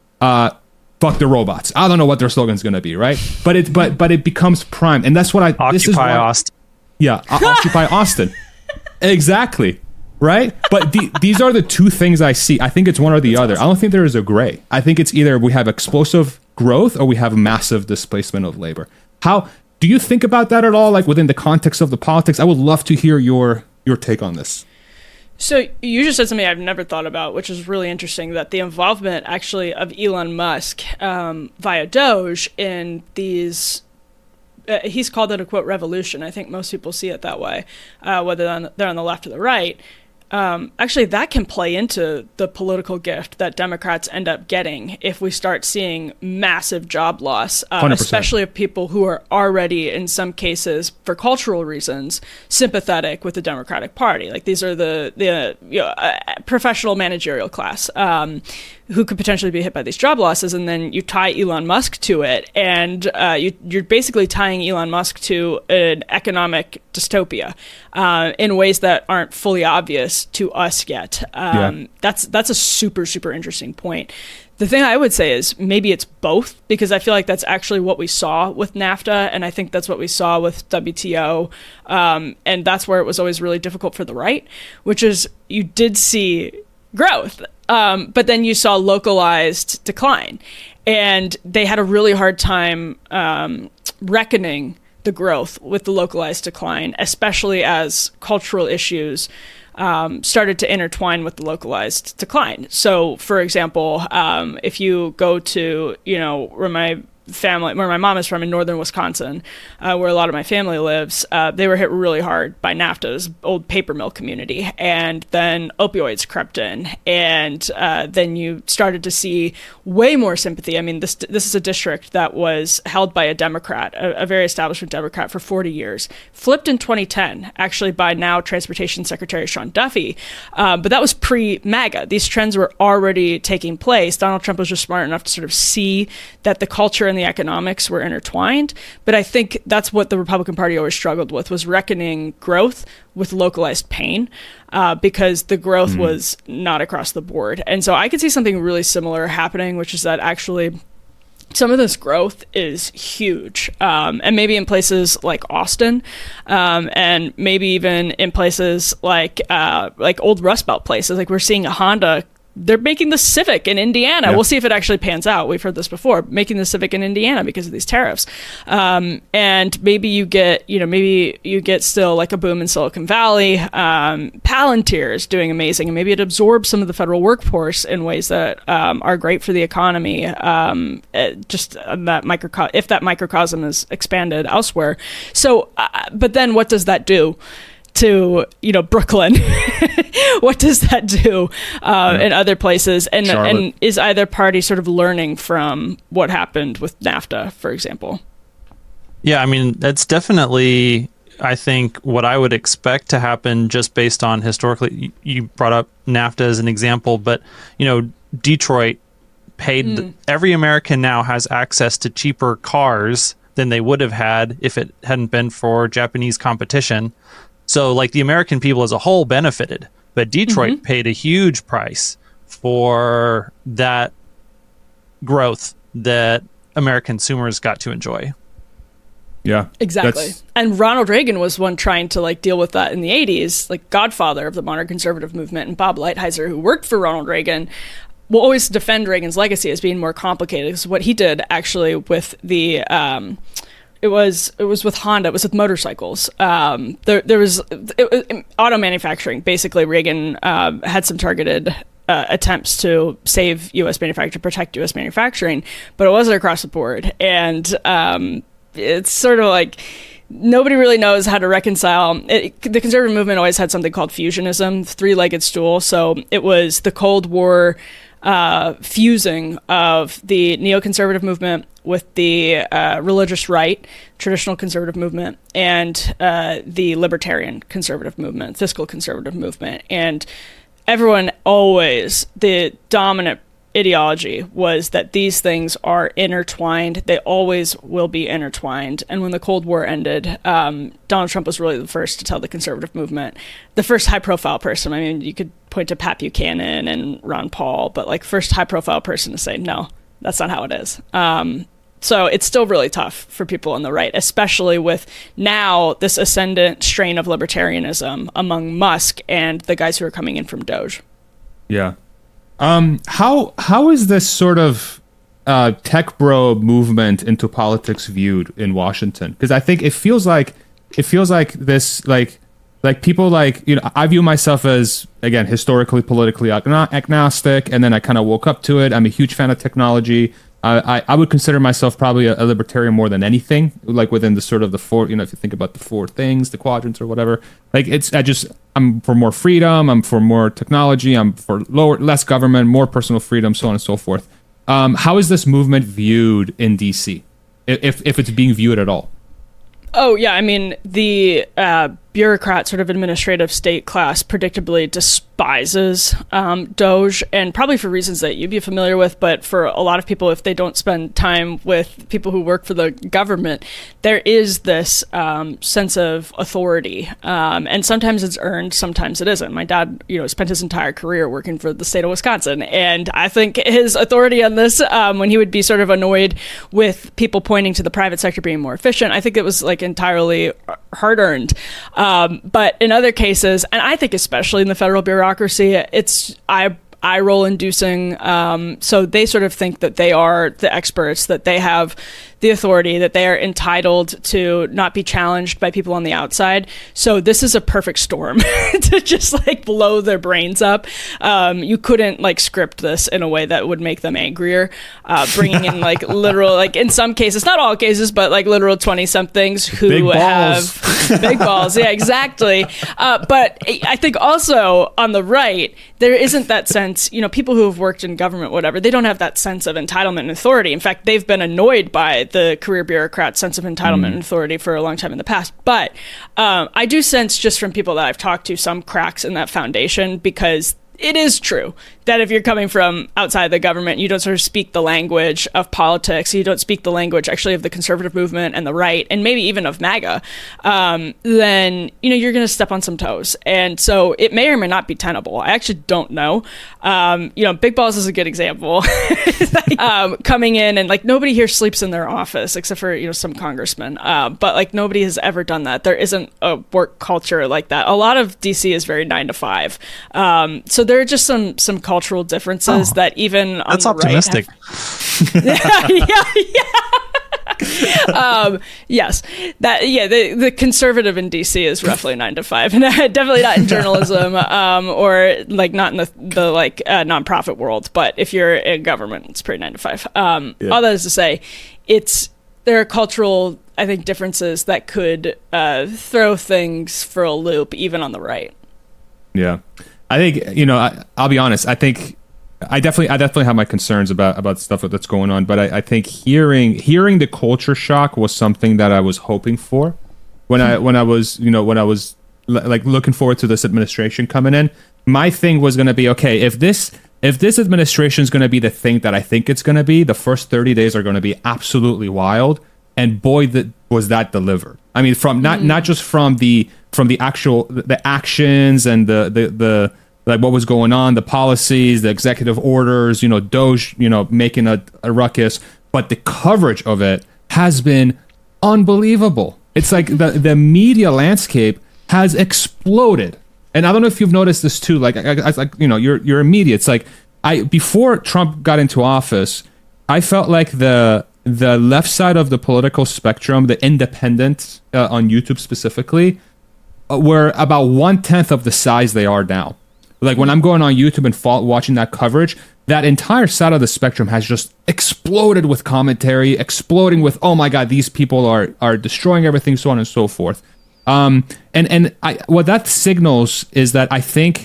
fuck the robots. I don't know what their slogan's going to be, right? But it becomes prime. And that's what Occupy Austin. Yeah, Occupy Austin. Exactly. Right? But these are the two things I see. I think it's one or the other. Awesome. I don't think there is a gray. I think it's either we have explosive growth or we have massive displacement of labor. How do you think about that at all, like within the context of the politics? I would love to hear your take on this. So you just said something I've never thought about, which is really interesting, that the involvement actually of Elon Musk via Doge in these, he's called it a, quote, revolution. I think most people see it that way, whether they're on the left or the right. Actually, that can play into the political gift that Democrats end up getting if we start seeing massive job loss, especially of people who are already, in some cases, for cultural reasons, sympathetic with the Democratic Party. Like these are the professional managerial class who could potentially be hit by these job losses, and then you tie Elon Musk to it, and you're basically tying Elon Musk to an economic dystopia in ways that aren't fully obvious to us yet. That's a super, super interesting point. The thing I would say is maybe it's both, because I feel like that's actually what we saw with NAFTA, and I think that's what we saw with WTO, and that's where it was always really difficult for the right, which is you did see growth, but then you saw localized decline, and they had a really hard time reckoning the growth with the localized decline, especially as cultural issues started to intertwine with the localized decline. So, for example, if you go to, where my mom is from in northern Wisconsin, where a lot of my family lives, they were hit really hard by NAFTA's old paper mill community, and then opioids crept in, and then you started to see way more sympathy. I mean, this is a district that was held by a Democrat, a very establishment Democrat, for 40 years, flipped in 2010, actually by now Transportation Secretary Sean Duffy, but that was pre-MAGA. These trends were already taking place. Donald Trump was just smart enough to sort of see that the culture and the economics were intertwined. But I think that's what the Republican Party always struggled with, was reckoning growth with localized pain, because the growth was not across the board. And so I could see something really similar happening, which is that actually some of this growth is huge, and maybe in places like Austin, and maybe even in places like old Rust Belt places. Like we're seeing a Honda. They're making the Civic in Indiana. Yeah. We'll see if it actually pans out. We've heard this before, making the Civic in Indiana because of these tariffs. And maybe you get still like a boom in Silicon Valley. Palantir is doing amazing, and maybe it absorbs some of the federal workforce in ways that are great for the economy. If that microcosm is expanded elsewhere. So, but then what does that do to Brooklyn? What does that do in other places? And is either party sort of learning from what happened with NAFTA, for example? Yeah, I mean, that's definitely, I think, what I would expect to happen just based on historically. You brought up NAFTA as an example, but Detroit paid every American now has access to cheaper cars than they would have had if it hadn't been for Japanese competition. So, like, the American people as a whole benefited, but Detroit paid a huge price for that growth that American consumers got to enjoy. Yeah, exactly. And Ronald Reagan was one trying to deal with that in the 80s, like godfather of the modern conservative movement. And Bob Lighthizer, who worked for Ronald Reagan, will always defend Reagan's legacy as being more complicated. Because what he did actually with the It was with Honda. It was with motorcycles. There was auto manufacturing. Basically, Reagan had some targeted attempts to save U.S. manufacturing, protect U.S. manufacturing, but it wasn't across the board. And it's sort of like nobody really knows how to reconcile. The conservative movement always had something called fusionism, the three-legged stool. So it was the Cold War fusing of the neoconservative movement with the religious right, traditional conservative movement, and the libertarian conservative movement, fiscal conservative movement. And everyone always, the dominant ideology was that these things are intertwined. They always will be intertwined. And when the Cold War ended, Donald Trump was really the first to tell the conservative movement, the first high-profile person. I mean, you could point to Pat Buchanan and Ron Paul, but like first high-profile person to say, no, that's not how it is. So it's still really tough for people on the right, especially with now this ascendant strain of libertarianism among Musk and the guys who are coming in from Doge. Yeah. How is this sort of tech bro movement into politics viewed in Washington? Because I think it feels like this like people like, you know, I view myself as, again, historically politically agnostic, and then I kind of woke up to it. I'm a huge fan of technology. I would consider myself probably a libertarian more than anything, like within the sort of the four, you know, if you think about the four things, the quadrants or whatever, like I'm for more freedom, I'm for more technology, I'm for less government, more personal freedom, so on and so forth. How is this movement viewed in DC, if it's being viewed at all? Oh, yeah. I mean, the bureaucrat sort of administrative state class predictably despises Doge, and probably for reasons that you'd be familiar with. But for a lot of people, if they don't spend time with people who work for the government, there is this sense of authority. And sometimes it's earned, sometimes it isn't. My dad, you know, spent his entire career working for the state of Wisconsin. And I think his authority on this, when he would be sort of annoyed with people pointing to the private sector being more efficient, I think it was like entirely hard-earned. But in other cases, and I think especially in the federal bureaucracy, it's eye roll inducing. So they sort of think that they are the experts, that they have the authority, that they are entitled to not be challenged by people on the outside. So this is a perfect storm to just like blow their brains up. You couldn't like script this in a way that would make them angrier. Bringing in like literal, like in some cases, not all cases, but like literal 20-somethings who have big balls. Yeah, exactly. But I think also on the right, there isn't that sense, you know, people who have worked in government, whatever, they don't have that sense of entitlement and authority. In fact, they've been annoyed by the career bureaucrat sense of entitlement and authority for a long time in the past. But I do sense just from people that I've talked to some cracks in that foundation, because it is true that if you're coming from outside the government, you don't sort of speak the language of politics, you don't speak the language actually of the conservative movement and the right, and maybe even of MAGA, then, you know, you're going to step on some toes. And so it may or may not be tenable. I actually don't know. You know, Big Balls is a good example. Coming in and like nobody here sleeps in their office except for, you know, some congressmen. But like nobody has ever done that. There isn't a work culture like that. A lot of DC is very 9 to 5. So there are just some cultural differences that even on that's the optimistic. Yes, that the conservative in DC is roughly 9 to 5, and definitely not in journalism or like not in the like nonprofit world. But if you're in government, it's pretty 9 to 5. All that is to say, there are cultural, I think, differences that could throw things for a loop, even on the right. Yeah. I think, you know, I'll be honest. I think I definitely have my concerns about stuff that's going on. But I think hearing the culture shock was something that I was hoping for when I was like looking forward to this administration coming in. My thing was going to be, okay, if this administration is going to be the thing that I think it's going to be, the first 30 days are going to be absolutely wild. And boy, was that delivered. I mean, from not just from the actual the actions and the like what was going on, the policies, the executive orders, you know, Doge, you know, making a ruckus, but the coverage of it has been unbelievable. It's like the media landscape has exploded. And I don't know if you've noticed this too. Like, you know, you're a media. It's like before Trump got into office, I felt like the left side of the political spectrum, the independents on YouTube specifically, were about 1/10 of the size they are now. Like when I'm going on YouTube and watching that coverage, that entire side of the spectrum has just exploded with commentary, exploding with, oh my God, these people are destroying everything, so on and so forth. What that signals is that I think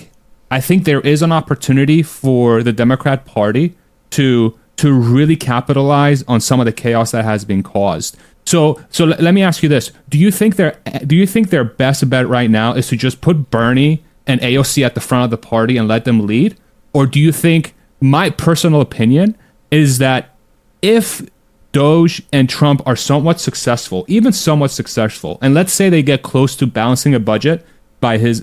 I think there is an opportunity for the Democrat Party to really capitalize on some of the chaos that has been caused. So let me ask you this: Do you think their best bet right now is to just put Bernie and AOC at the front of the party and let them lead, or do you think, my personal opinion is that if Doge and Trump are somewhat successful, even somewhat successful, and let's say they get close to balancing a budget by his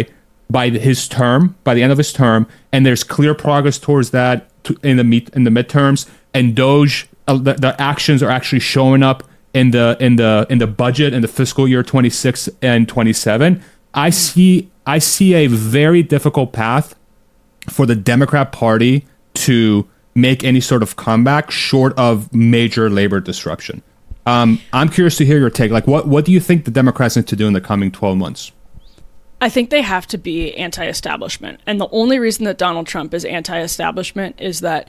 term, by the end of his term, and there's clear progress towards that in the midterms, and Doge, the actions are actually showing up in the budget in the fiscal year 26 and 27. I see a very difficult path for the Democrat Party to make any sort of comeback short of major labor disruption. I'm curious to hear your take. Like, what do you think the Democrats need to do in the coming 12 months? I think they have to be anti-establishment. And the only reason that Donald Trump is anti-establishment is that,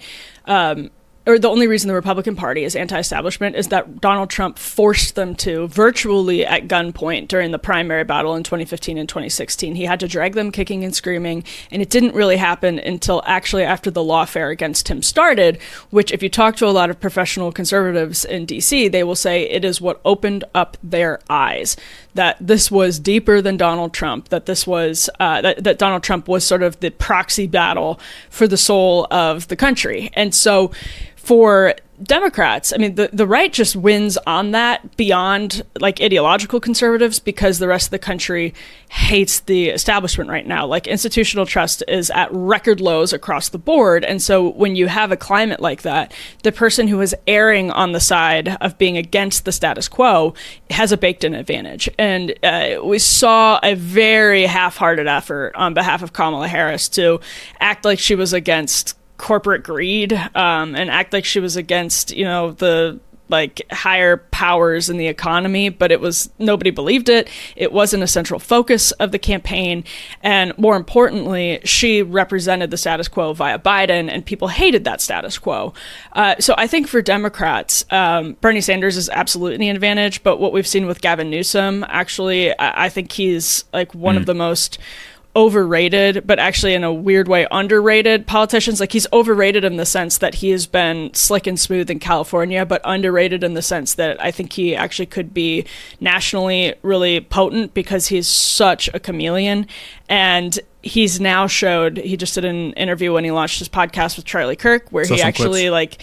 or the only reason the Republican Party is anti-establishment is that Donald Trump forced them to virtually at gunpoint during the primary battle in 2015 and 2016. He had to drag them kicking and screaming, and it didn't really happen until actually after the lawfare against him started, which if you talk to a lot of professional conservatives in DC, they will say it is what opened up their eyes, that this was deeper than Donald Trump, that this was that Donald Trump was sort of the proxy battle for the soul of the country. And so for Democrats, I mean, the right just wins on that beyond like ideological conservatives because the rest of the country hates the establishment right now. Like institutional trust is at record lows across the board. And so when you have a climate like that, the person who is erring on the side of being against the status quo has a baked in advantage. And we saw a very half-hearted effort on behalf of Kamala Harris to act like she was against corporate greed and act like she was against, the like higher powers in the economy, but nobody believed it. It wasn't a central focus of the campaign. And more importantly, she represented the status quo via Biden, and people hated that status quo. So I think for Democrats, Bernie Sanders is absolutely an advantage, but what we've seen with Gavin Newsom, actually, I think he's like one of the most overrated, but actually in a weird way underrated politicians. Like he's overrated in the sense that he has been slick and smooth in California, but underrated in the sense that I think he actually could be nationally really potent because he's such a chameleon. And he's now showed, he just did an interview when he launched his podcast with Charlie Kirk, where he actually like,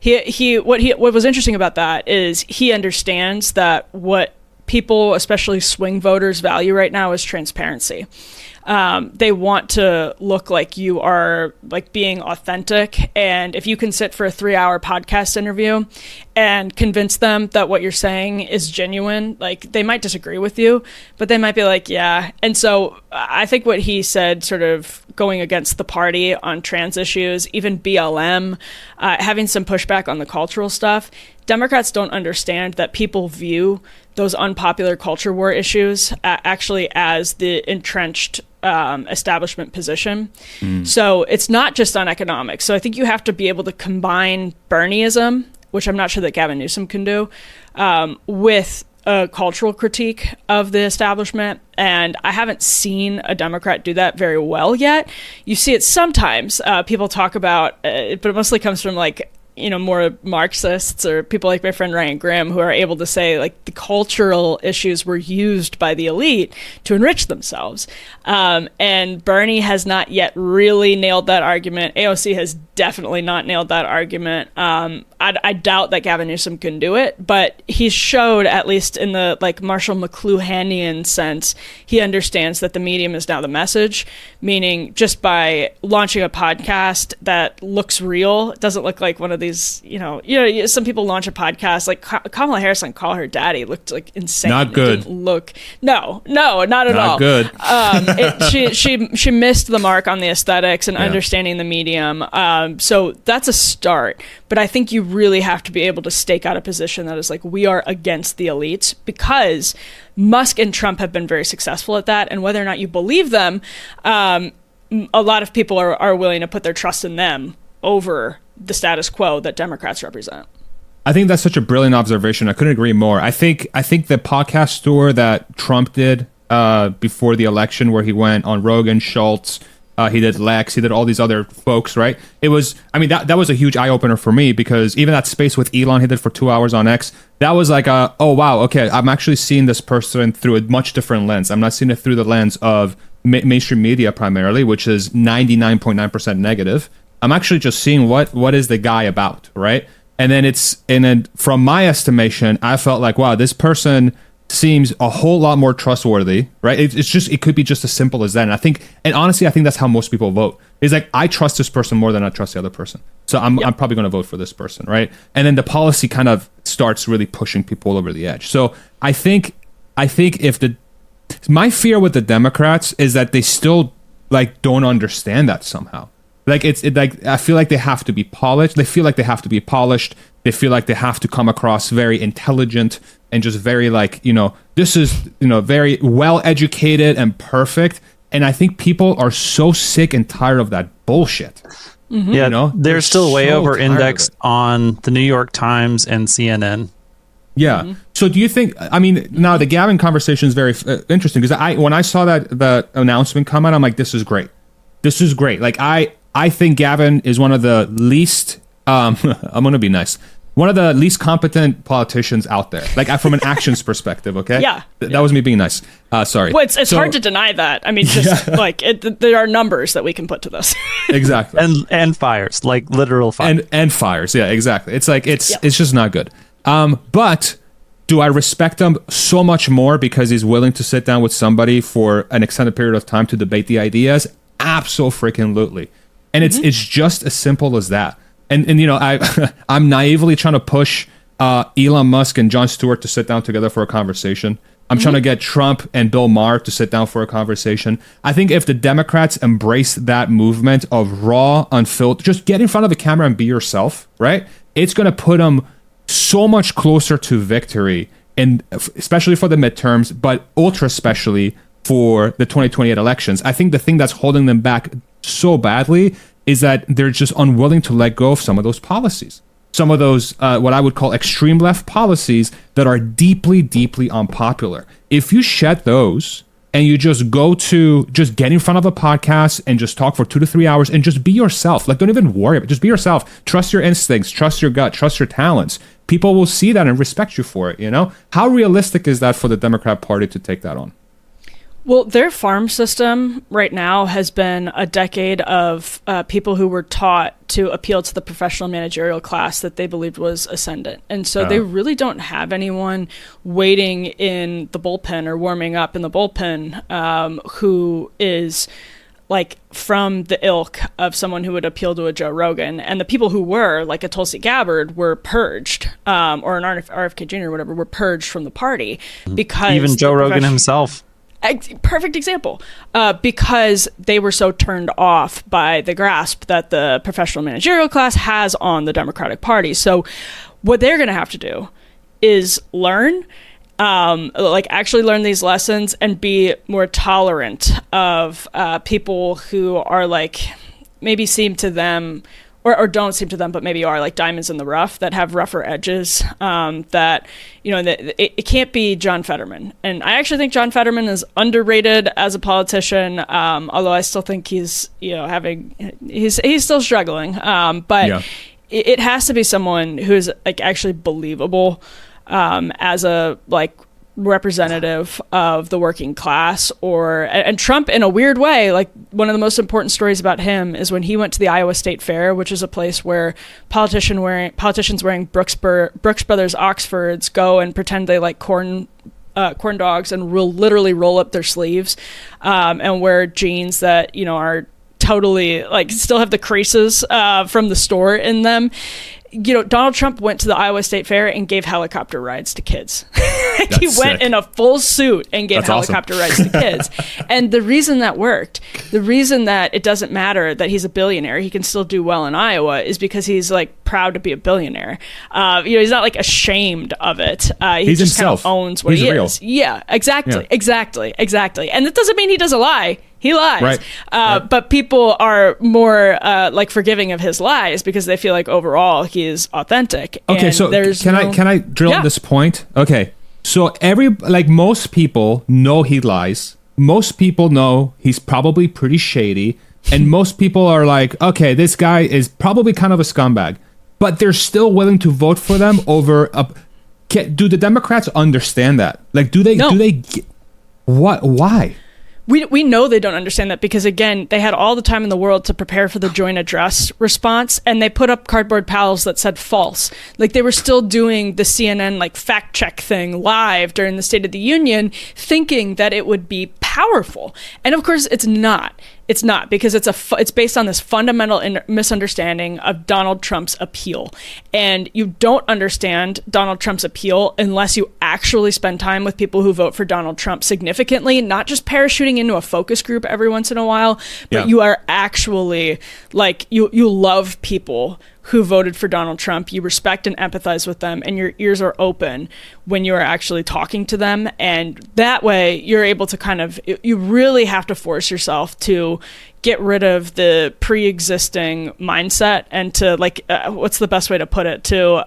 what was interesting about that is he understands that what people, especially swing voters, value right now is transparency. They want to look like you are like being authentic. And if you can sit for a 3-hour podcast interview and convince them that what you're saying is genuine, like they might disagree with you, but they might be like, yeah. And so I think what he said, sort of going against the party on trans issues, even BLM, having some pushback on the cultural stuff, Democrats don't understand that people view those unpopular culture war issues actually as the entrenched establishment position. So it's not just on economics. So I think you have to be able to combine Bernieism, which I'm not sure that Gavin Newsom can do, with a cultural critique of the establishment. And I haven't seen a Democrat do that very well yet. You see it sometimes. People talk about it, but it mostly comes from like, more Marxists or people like my friend Ryan Grimm, who are able to say like the cultural issues were used by the elite to enrich themselves. And Bernie has not yet really nailed that argument. AOC has definitely not nailed that argument. I doubt that Gavin Newsom can do it, but he showed, at least in the like Marshall McLuhanian sense, he understands that the medium is now the message, meaning just by launching a podcast that looks real, it doesn't look like one of these, some people launch a podcast like Kamala Harris on Call Her Daddy looked like insane. Not good. It didn't look, no, not at all. Not good. She missed the mark on the aesthetics and understanding the medium. So that's a start. But I think you really have to be able to stake out a position that is like, we are against the elites, because Musk and Trump have been very successful at that. And whether or not you believe them, a lot of people are willing to put their trust in them over the status quo that Democrats represent. I think that's such a brilliant observation. I couldn't agree more. I think the podcast tour that Trump did before the election, where he went on Rogan, Schultz, He did Lex. He did all these other folks, right? It was, I mean, that was a huge eye opener for me, because even that space with Elon he did for 2 hours on X, that was like oh wow, okay, I'm actually seeing this person through a much different lens. I'm not seeing it through the lens of mainstream media primarily, which is 99.9% negative. I'm actually just seeing what is the guy about, right? And then from my estimation, I felt like, wow, this person seems a whole lot more trustworthy, right? It could be just as simple as that. And honestly, I think that's how most people vote. It's like, I trust this person more than I trust the other person. So I'm probably going to vote for this person, right? And then the policy kind of starts really pushing people over the edge. So I think my fear with the Democrats is that they still like don't understand that somehow. Like I feel like they have to be polished. They feel like they have to be polished. They feel like they have to come across very intelligent and just very this is, very well educated and perfect. And I think people are so sick and tired of that bullshit. Mm-hmm. Yeah, they're still way over indexed on the New York Times and CNN. Yeah. Mm-hmm. So do you think, now the Gavin conversation is very interesting, because when I saw the announcement come out, I'm like, this is great. This is great. Like, I think Gavin is one of the least, I'm going to be nice, one of the least competent politicians out there, like from an actions perspective, okay? Yeah. That was me being nice. Sorry. Well, it's hard to deny that. I mean, just there are numbers that we can put to this. Exactly. and fires, like literal fires. And fires, yeah, exactly. It's like, it's just not good. But do I respect him so much more because he's willing to sit down with somebody for an extended period of time to debate the ideas? Absolutely. And it's just as simple as that. And I'm naively trying to push Elon Musk and Jon Stewart to sit down together for a conversation. I'm trying to get Trump and Bill Maher to sit down for a conversation. I think if the Democrats embrace that movement of raw, unfiltered, just get in front of the camera and be yourself, right? It's going to put them so much closer to victory, and especially for the midterms, but ultra especially for the 2028 elections. I think the thing that's holding them back so badly is that they're just unwilling to let go of some of those policies. Some of those, what I would call extreme left policies that are deeply, deeply unpopular. If you shed those and you just just get in front of a podcast and just talk for 2 to 3 hours and just be yourself, like don't even worry about it, just be yourself, trust your instincts, trust your gut, trust your talents. People will see that and respect you for it, How realistic is that for the Democrat Party to take that on? Well, their farm system right now has been a decade of people who were taught to appeal to the professional managerial class that they believed was ascendant. And so they really don't have anyone waiting in the bullpen or warming up in the bullpen who is like from the ilk of someone who would appeal to a Joe Rogan. And the people who were, like a Tulsi Gabbard, were purged, or an RFK Jr. or whatever, were purged from the party because... Even Joe Rogan himself. Perfect example, because they were so turned off by the grasp that the professional managerial class has on the Democratic Party. So what they're going to have to do is learn, actually learn these lessons and be more tolerant of people who are maybe seem to them or don't seem to them, but maybe are like diamonds in the rough that have rougher edges. It can't be John Fetterman. And I actually think John Fetterman is underrated as a politician, although I still think he's still struggling. But it has to be someone who's actually believable as a representative of the working class, and Trump, in a weird way, one of the most important stories about him is when he went to the Iowa State Fair, which is a place where politicians wearing Brooks Brothers Oxfords go and pretend they like corn dogs and will literally roll up their sleeves and wear jeans that are totally still have the creases from the store in them. Donald Trump went to the Iowa State Fair and gave helicopter rides to kids. He went in a full suit and gave helicopter rides to kids. And the reason that worked, the reason that it doesn't matter that he's a billionaire, he can still do well in Iowa, is because he's proud to be a billionaire. He's not ashamed of it. He he's just himself. Kind of owns what he real. is. Yeah, exactly. And that doesn't mean he doesn't lie. He lies. Right. But people are more forgiving of his lies because they feel like overall he is authentic. Okay, so can I drill on this point? Okay. So most people know he lies. Most people know he's probably pretty shady. and most people are like, okay, this guy is probably kind of a scumbag, but they're still willing to vote for them over a. Do the Democrats understand that? Like, do they? No. Do they? What? Why? We know they don't understand that because, again, they had all the time in the world to prepare for the joint address response, and they put up cardboard pals that said false. Like, they were still doing the CNN, like, fact check thing live during the State of the Union, thinking that it would be powerful. And, of course, it's not. It's not, because it's based on this fundamental misunderstanding of Donald Trump's appeal. And you don't understand Donald Trump's appeal unless you actually spend time with people who vote for Donald Trump significantly, not just parachuting into a focus group every once in a while, but you are actually, like, you love people who voted for Donald Trump. You respect and empathize with them, and your ears are open when you are actually talking to them. And that way you're able to kind of, you really have to force yourself to get rid of the pre-existing mindset and to, like, what's the best way to put it? To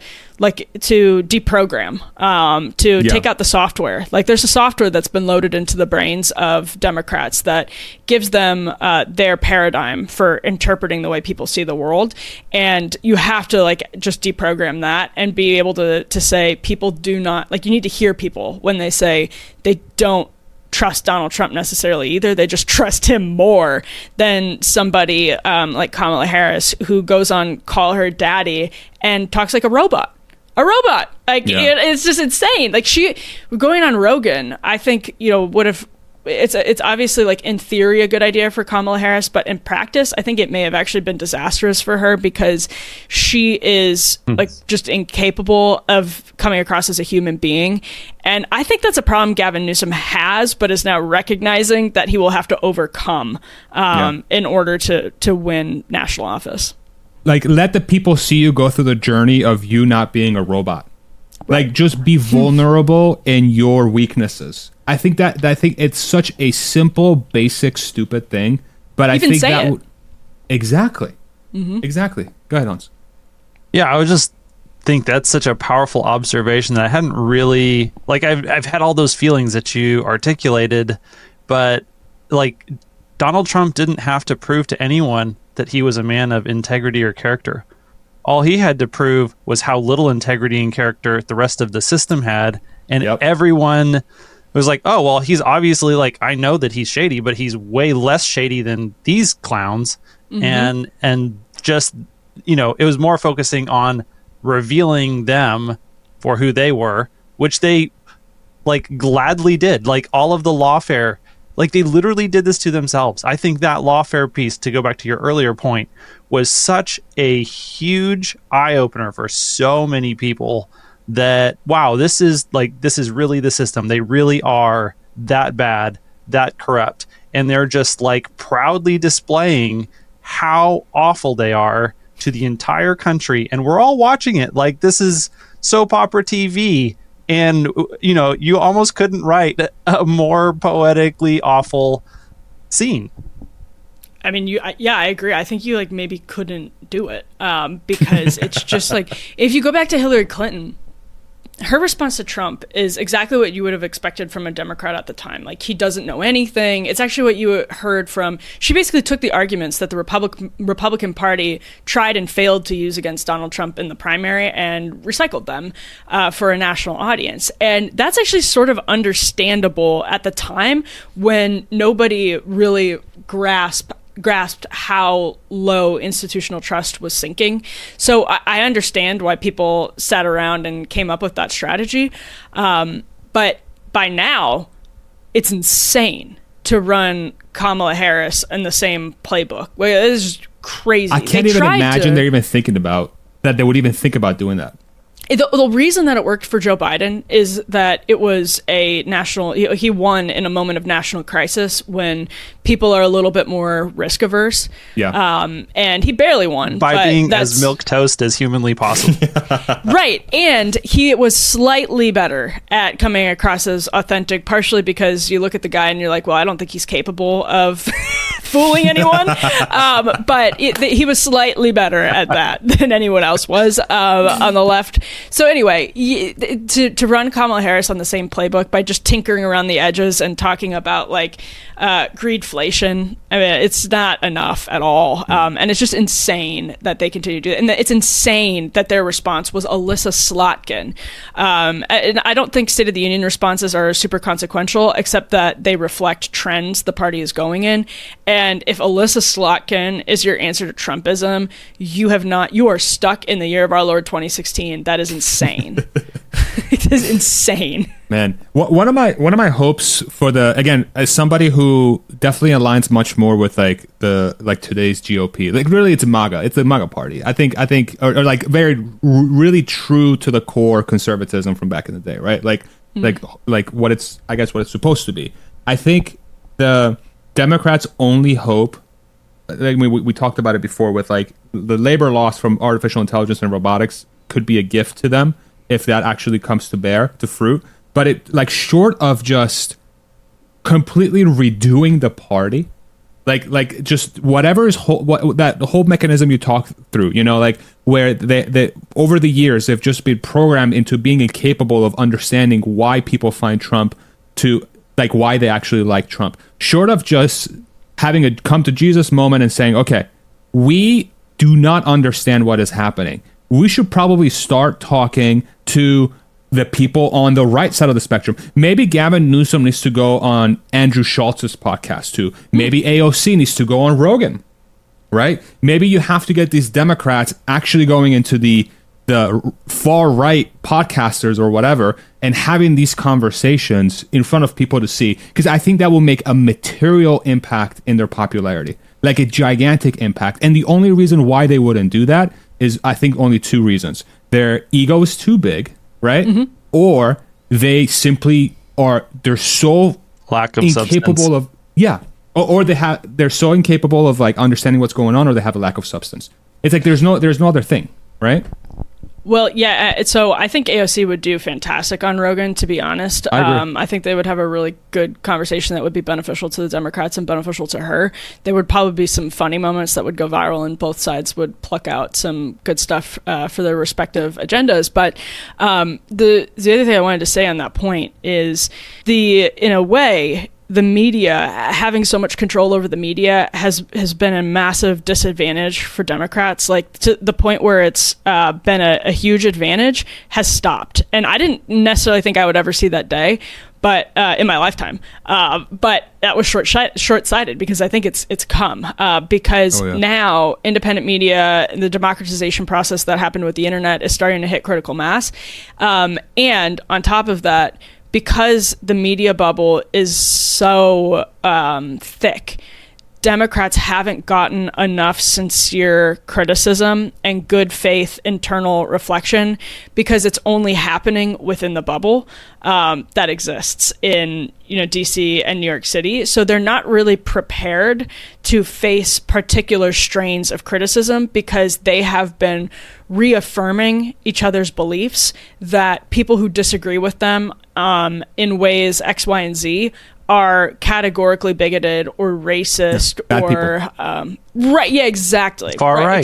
deprogram, take out the software. Like, there's a software that's been loaded into the brains of Democrats that gives them their paradigm for interpreting the way people see the world. And you have to, like, just deprogram that and be able to say people do not, like, you need to hear people when they say they don't trust Donald Trump necessarily either. They just trust him more than somebody like Kamala Harris, who goes on Call Her Daddy and talks like a robot. Like, it's just insane. Like, she going on Rogan, I think, would have, it's obviously, like, in theory a good idea for Kamala Harris, but in practice I think it may have actually been disastrous for her, because she is like just incapable of coming across as a human being. And I think that's a problem Gavin Newsom has, but is now recognizing that he will have to overcome in order to win national office. Like, let the people see you go through the journey of you not being a robot. Like, just be vulnerable in your weaknesses. I think it's such a simple, basic, stupid thing, but I think that would exactly. Go ahead, Hans. Yeah, I would just think that's such a powerful observation that I hadn't really, like, I've had all those feelings that you articulated, but, like, Donald Trump didn't have to prove to anyone that he was a man of integrity or character. All he had to prove was how little integrity and character the rest of the system had, and everyone was like, oh, well, he's obviously, like, I know that he's shady, but he's way less shady than these clowns. And just, it was more focusing on revealing them for who they were, which they, like, gladly did. Like, all of the lawfare, like, they literally did this to themselves. I think that lawfare piece, to go back to your earlier point, was such a huge eye-opener for so many people that, wow, this is really the system. They really are that bad, that corrupt. And they're just, like, proudly displaying how awful they are to the entire country. And we're all watching it. Like, this is soap opera TV. And, you almost couldn't write a more poetically awful scene. I mean, I agree. I think you, like, maybe couldn't do it because it's just, like, if you go back to Hillary Clinton, her response to Trump is exactly what you would have expected from a Democrat at the time. Like, he doesn't know anything. It's actually what you heard from, she basically took the arguments that the Republican Party tried and failed to use against Donald Trump in the primary and recycled them for a national audience. And that's actually sort of understandable at the time when nobody really grasped how low institutional trust was sinking. So I understand why people sat around and came up with that strategy. But by now, it's insane to run Kamala Harris in the same playbook. It is crazy. I can't even imagine they're even thinking about that. They would even think about doing that. The reason that it worked for Joe Biden is that it was a national, he won in a moment of national crisis when people are a little bit more risk averse. Yeah. And he barely won. By being as milquetoast as humanly possible. Right. And he was slightly better at coming across as authentic, partially because you look at the guy and you're like, well, I don't think he's capable of fooling anyone. But he was slightly better at that than anyone else was on the left. So anyway, to run Kamala Harris on the same playbook by just tinkering around the edges and talking about like greedflation, I mean, it's not enough at all. And it's just insane that they continue to do that. And it's insane that their response was Alyssa Slotkin. And I don't think State of the Union responses are super consequential, except that they reflect trends the party is going in. And if Alyssa Slotkin is your answer to Trumpism, you are stuck in the year of our Lord 2016. That is insane. It is insane. Man, one of my hopes for again, as somebody who definitely aligns much more with like today's GOP, like really it's the MAGA party. I think or like very really true to the core conservatism from back in the day, right? Like what it's supposed to be. I think the Democrats' only hope, like we talked about it before, with like the labor loss from artificial intelligence and robotics could be a gift to them if that actually comes to fruit. But it, like, short of just completely redoing the party, like just whatever is that whole mechanism you talk through, you know, like where they over the years they've just been programmed into being incapable of understanding why people find Trump to like why they actually like Trump. Short of just having a come to Jesus moment and saying, okay, we do not understand what is happening. We should probably start talking to the people on the right side of the spectrum. Maybe Gavin Newsom needs to go on Andrew Schultz's podcast too. Maybe AOC needs to go on Rogan, right? Maybe you have to get these Democrats actually going into the far right podcasters or whatever and having these conversations in front of people to see, because I think that will make a material impact in their popularity, like a gigantic impact. And the only reason why they wouldn't do that is, I think, only two reasons. Their ego is too big, right? Mm-hmm. Or they simply they're so lack of incapable substance. Or they're so incapable of like understanding what's going on, or they have a lack of substance. It's like there's no other thing, right? Well, yeah, so I think AOC would do fantastic on Rogan, to be honest. I think they would have a really good conversation that would be beneficial to the Democrats and beneficial to her. There would probably be some funny moments that would go viral, and both sides would pluck out some good stuff for their respective agendas. But the other thing I wanted to say on that point is in a way, the media, having so much control over the media has been a massive disadvantage for Democrats, like to the point where it's been a huge advantage has stopped. And I didn't necessarily think I would ever see that day, but in my lifetime. But that was short-sighted, because I think it's come because now independent media, the democratization process that happened with the internet is starting to hit critical mass. And on top of that, because the media bubble is so thick, Democrats haven't gotten enough sincere criticism and good faith internal reflection, because it's only happening within the bubble that exists in DC and New York City. So they're not really prepared to face particular strains of criticism, because they have been reaffirming each other's beliefs that people who disagree with them in ways X, Y, and Z are categorically bigoted or racist right. Yeah, exactly. Far right.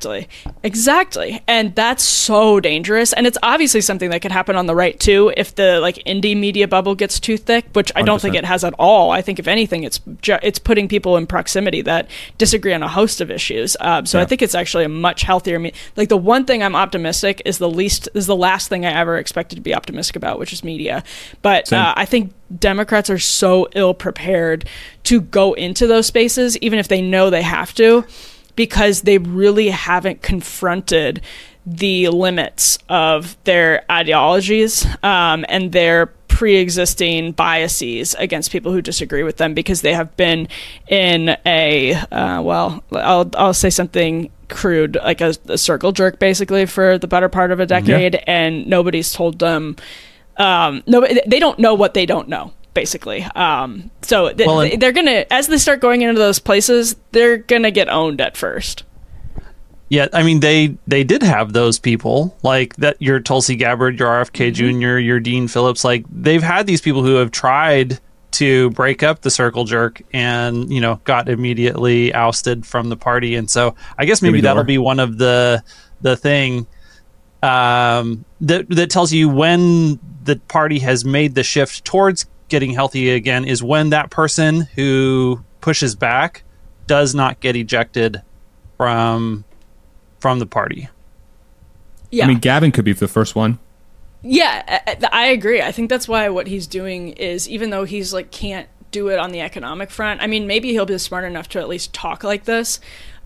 Exactly. And that's so dangerous. And it's obviously something that could happen on the right too, if the like indie media bubble gets too thick, which I don't think it has at all. I think if anything, it's putting people in proximity that disagree on a host of issues. I think it's actually a much healthier. Like the one thing I'm optimistic is the last thing I ever expected to be optimistic about, which is media. But I think Democrats are so ill prepared to go into those spaces, even if they know they have to, because they really haven't confronted the limits of their ideologies and their pre-existing biases against people who disagree with them, because they have been in I'll say something crude, like a circle jerk basically for the better part of a decade, and nobody's told them they don't know what they don't know, basically. They're gonna, as they start going into those places, they're gonna get owned at first. Yeah, I mean, they did have those people, like that, your Tulsi Gabbard, your RFK Jr., your Dean Phillips. Like, they've had these people who have tried to break up the circle jerk and, got immediately ousted from the party. And so I guess maybe that'll be one of the thing that tells you when the party has made the shift towards getting healthy again, is when that person who pushes back does not get ejected from the party. Yeah. I mean, Gavin could be the first one. Yeah, I agree. I think that's why what he's doing is, even though he's can't do it on the economic front, I mean, maybe he'll be smart enough to at least talk like this,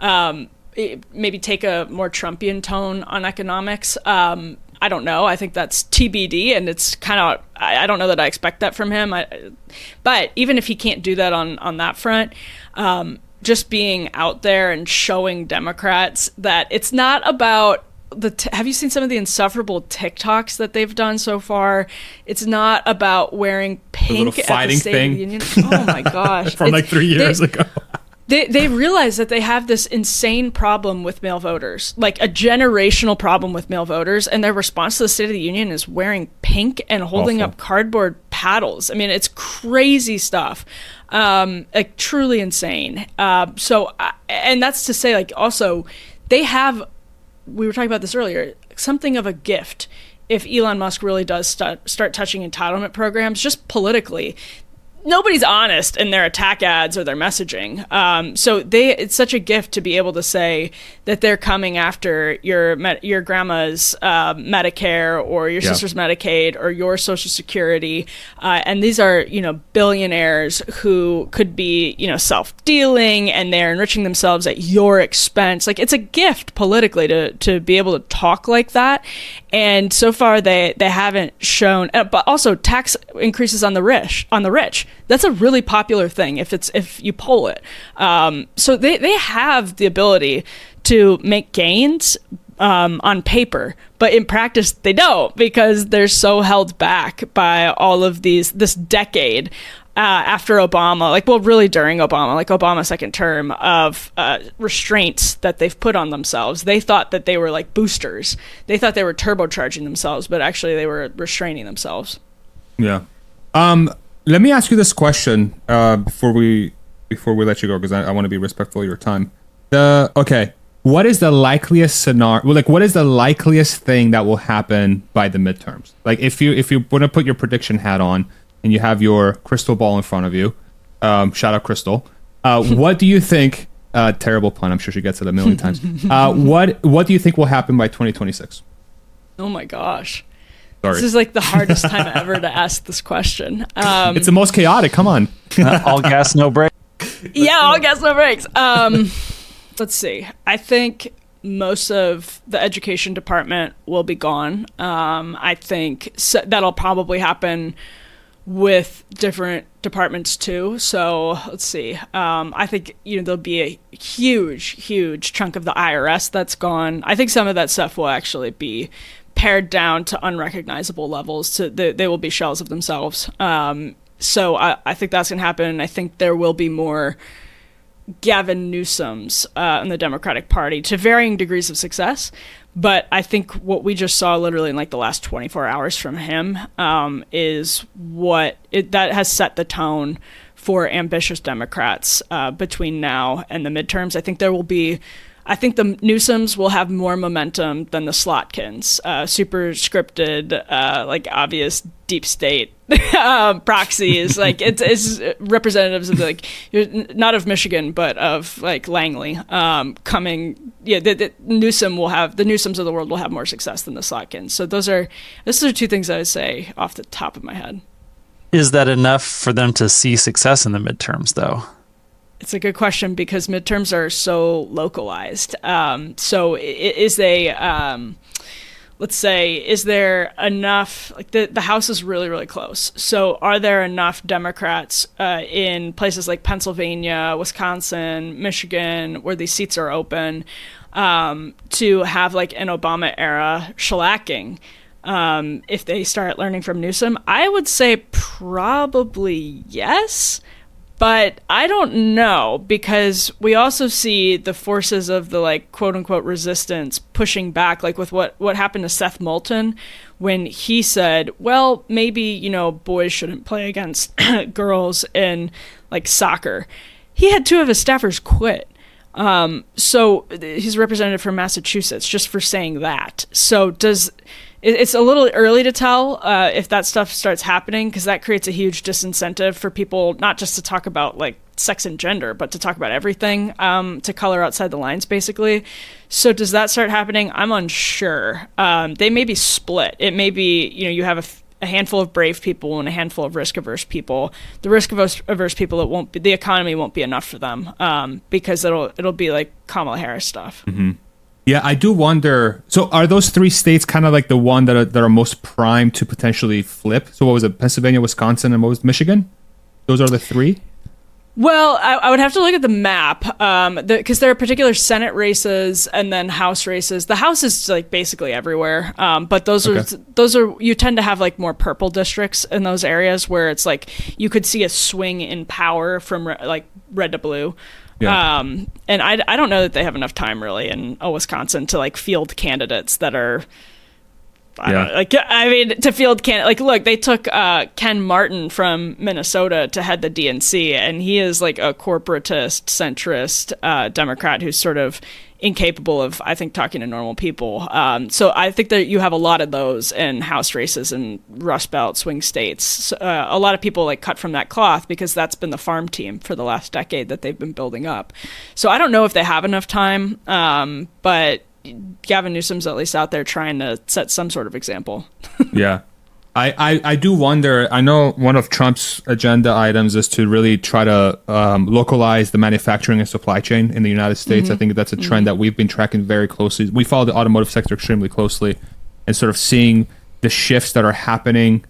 maybe take a more Trumpian tone on economics. I don't know. I think that's TBD, and it's kind of, I don't know that I expect that from him. But even if he can't do that on that front, just being out there and showing Democrats that it's not about have you seen some of the insufferable TikToks that they've done so far? It's not about wearing pink at the State of the Union. Oh my gosh. From 3 years ago. They realize that they have this insane problem with male voters, a generational problem with male voters, and their response to the State of the Union is wearing pink and holding up cardboard paddles. I mean, it's crazy stuff, truly insane. And that's to say, also, they have, we were talking about this earlier, something of a gift if Elon Musk really does start touching entitlement programs, just politically. Nobody's honest in their attack ads or their messaging. So it's such a gift to be able to say that they're coming after your grandma's Medicare or your sister's Medicaid or your Social Security. And these are, billionaires who could be, self-dealing, and they're enriching themselves at your expense. It's a gift politically to be able to talk like that. And so far they haven't shown, but also tax increases on the rich. That's a really popular thing if you poll it. So they have the ability to make gains on paper, but in practice they don't, because they're so held back by all of this decade after Obama, really during Obama, Obama's second term, of restraints that they've put on themselves. They thought that they were boosters. They thought they were turbocharging themselves, but actually they were restraining themselves. Yeah. Let me ask you this question before we let you go, because I want to be respectful of your time. What is the likeliest scenario? What is the likeliest thing that will happen by the midterms? If you want to put your prediction hat on and you have your crystal ball in front of you, shout out Crystal. What do you think? Terrible pun. I'm sure she gets it a million times. What do you think will happen by 2026? Oh my gosh. Sorry. This is the hardest time ever to ask this question. It's the most chaotic. Come on. All gas, no brakes. Yeah, all gas, no brakes. Let's see. I think most of the education department will be gone. I think that'll probably happen with different departments too. So let's see. I think there'll be a huge chunk of the IRS that's gone. I think some of that stuff will actually be pared down to unrecognizable levels. They will be shells of themselves. So I think that's going to happen. I think there will be more Gavin Newsoms in the Democratic Party to varying degrees of success. But I think what we just saw literally in the last 24 hours from him is that has set the tone for ambitious Democrats between now and the midterms. I think the Newsoms will have more momentum than the Slotkins, super scripted, obvious deep state proxies. It's representatives of not of Michigan, but of Langley coming. Yeah, the Newsoms of the world will have more success than the Slotkins. So those are two things I would say off the top of my head. Is that enough for them to see success in the midterms, though? It's a good question, because midterms are so localized. So is there enough, the House is really, really close. So are there enough Democrats in places like Pennsylvania, Wisconsin, Michigan, where these seats are open, to have an Obama era shellacking? If they start learning from Newsom? I would say probably yes. But I don't know, because we also see the forces of the like quote unquote resistance pushing back, like with what happened to Seth Moulton when he said, well, maybe, you know, boys shouldn't play against girls in like soccer. He had 2 of his staffers quit. So he's a representative from Massachusetts just for saying that. So it's a little early to tell if that stuff starts happening, because that creates a huge disincentive for people not just to talk about like sex and gender, but to talk about everything, to color outside the lines, basically. So does that start happening? I'm unsure. They may be split. It may be, you know, you have a handful of brave people and a handful of risk-averse people. The risk-averse people, the economy won't be enough for them, because it'll be like Kamala Harris stuff. Mm-hmm. Yeah, I do wonder. So are those 3 states kind of like the one that are most primed to potentially flip? So what was it? Pennsylvania, Wisconsin, and what was Michigan? Those are the 3? Well, I would have to look at the map, because there are particular Senate races and then House races. The House is like basically everywhere, but those are you tend to have like more purple districts in those areas where it's like you could see a swing in power from like red to blue. Yeah. And I don't know that they have enough time really in Wisconsin to like field candidates that are. To field candidates. Like, look, they took Ken Martin from Minnesota to head the DNC, and he is like a corporatist, centrist Democrat who's sort of incapable of, I think, talking to normal people. So I think that you have a lot of those in House races in Rust Belt swing states. So, a lot of people like cut from that cloth because that's been the farm team for the last decade that they've been building up. So I don't know if they have enough time, but Gavin Newsom's at least out there trying to set some sort of example. Yeah. I do wonder. I know one of Trump's agenda items is to really try to localize the manufacturing and supply chain in the United States. I think that's a trend that we've been tracking very closely. We follow the automotive sector extremely closely and sort of seeing the shifts that are happening.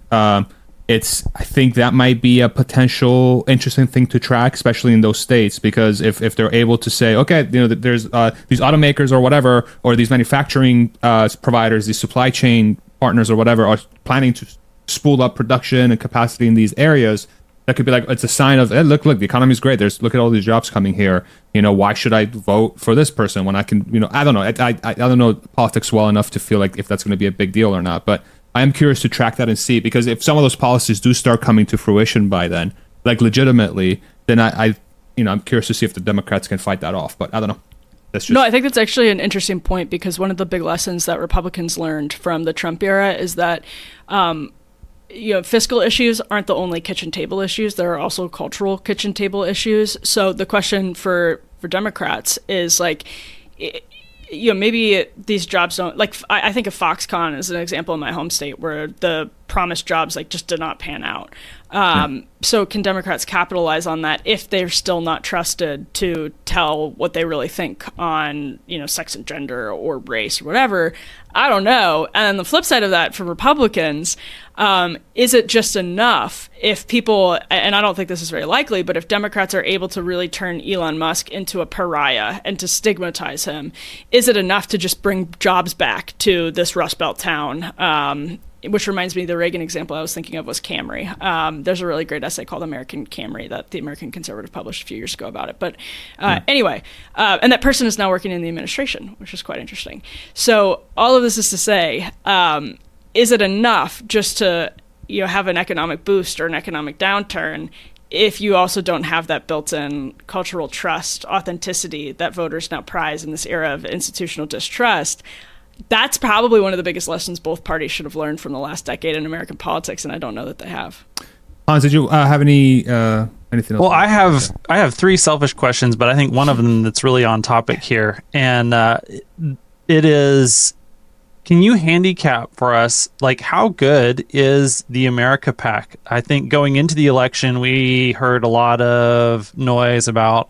I think that might be a potential interesting thing to track, especially in those states, because if they're able to say, okay, you know, there's these automakers or whatever, or these manufacturing providers, these supply chain partners or whatever are planning to spool up production and capacity in these areas, that could be like, it's a sign of, hey, look, the economy's great. Look at all these jobs coming here. You know, why should I vote for this person when I can, you know, I don't know. I don't know politics well enough to feel like if that's going to be a big deal or not, but I am curious to track that and see, because if some of those policies do start coming to fruition by then, like legitimately, then I'm curious to see if the Democrats can fight that off. But I don't know. No, I think that's actually an interesting point, because one of the big lessons that Republicans learned from the Trump era is that, fiscal issues aren't the only kitchen table issues. There are also cultural kitchen table issues. So the question for Democrats is like, maybe these jobs don't, like, I think of Foxconn as an example in my home state where the promised jobs like just did not pan out. So can Democrats capitalize on that if they're still not trusted to tell what they really think on, sex and gender or race or whatever? I don't know. And then the flip side of that for Republicans, is it just enough if people, and I don't think this is very likely, but if Democrats are able to really turn Elon Musk into a pariah and to stigmatize him, is it enough to just bring jobs back to this Rust Belt town? Which reminds me, the Reagan example I was thinking of was Camry. There's a really great essay called American Camry that the American Conservative published a few years ago about it. But anyway, and that person is now working in the administration, which is quite interesting. So all of this is to say, is it enough just to have an economic boost or an economic downturn if you also don't have that built-in cultural trust, authenticity that voters now prize in this era of institutional distrust? That's probably one of the biggest lessons both parties should have learned from the last decade in American politics, and I don't know that they have. Hans, did you have anything else? Well, I have 3 selfish questions, but I think one of them that's really on topic here, and it is, can you handicap for us, like, how good is the America PAC? I think going into the election, we heard a lot of noise about,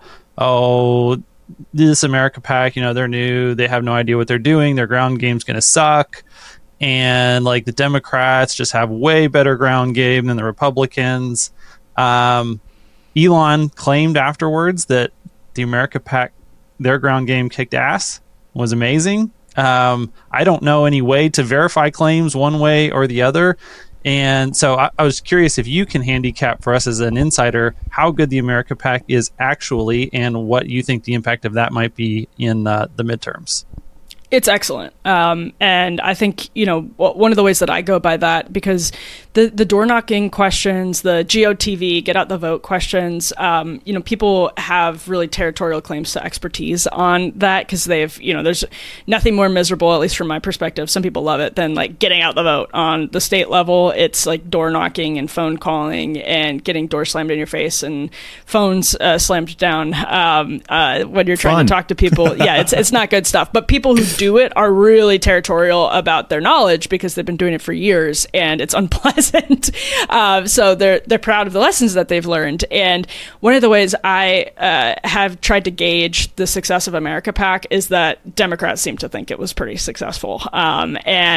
this America PAC, they're new, they have no idea what they're doing, their ground game's going to suck, and like the Democrats just have way better ground game than the Republicans. Elon claimed afterwards that the America PAC, their ground game kicked ass, was amazing. I don't know any way to verify claims one way or the other. And so I was curious if you can handicap for us as an insider how good the America PAC is actually, and what you think the impact of that might be in the midterms. It's excellent. And I think, one of the ways that I go by that, because the door knocking questions, the GOTV, get out the vote questions, people have really territorial claims to expertise on that, because they've, there's nothing more miserable, at least from my perspective. Some people love it, than like getting out the vote on the state level. It's like door knocking and phone calling and getting doors slammed in your face and phones slammed down when you're trying to talk to people. Yeah, it's not good stuff. But people who do it are really territorial about their knowledge, because they've been doing it for years, and it's unpleasant. So they're proud of the lessons that they've learned. And one of the ways I have tried to gauge the success of America PAC is that Democrats seem to think it was pretty successful. And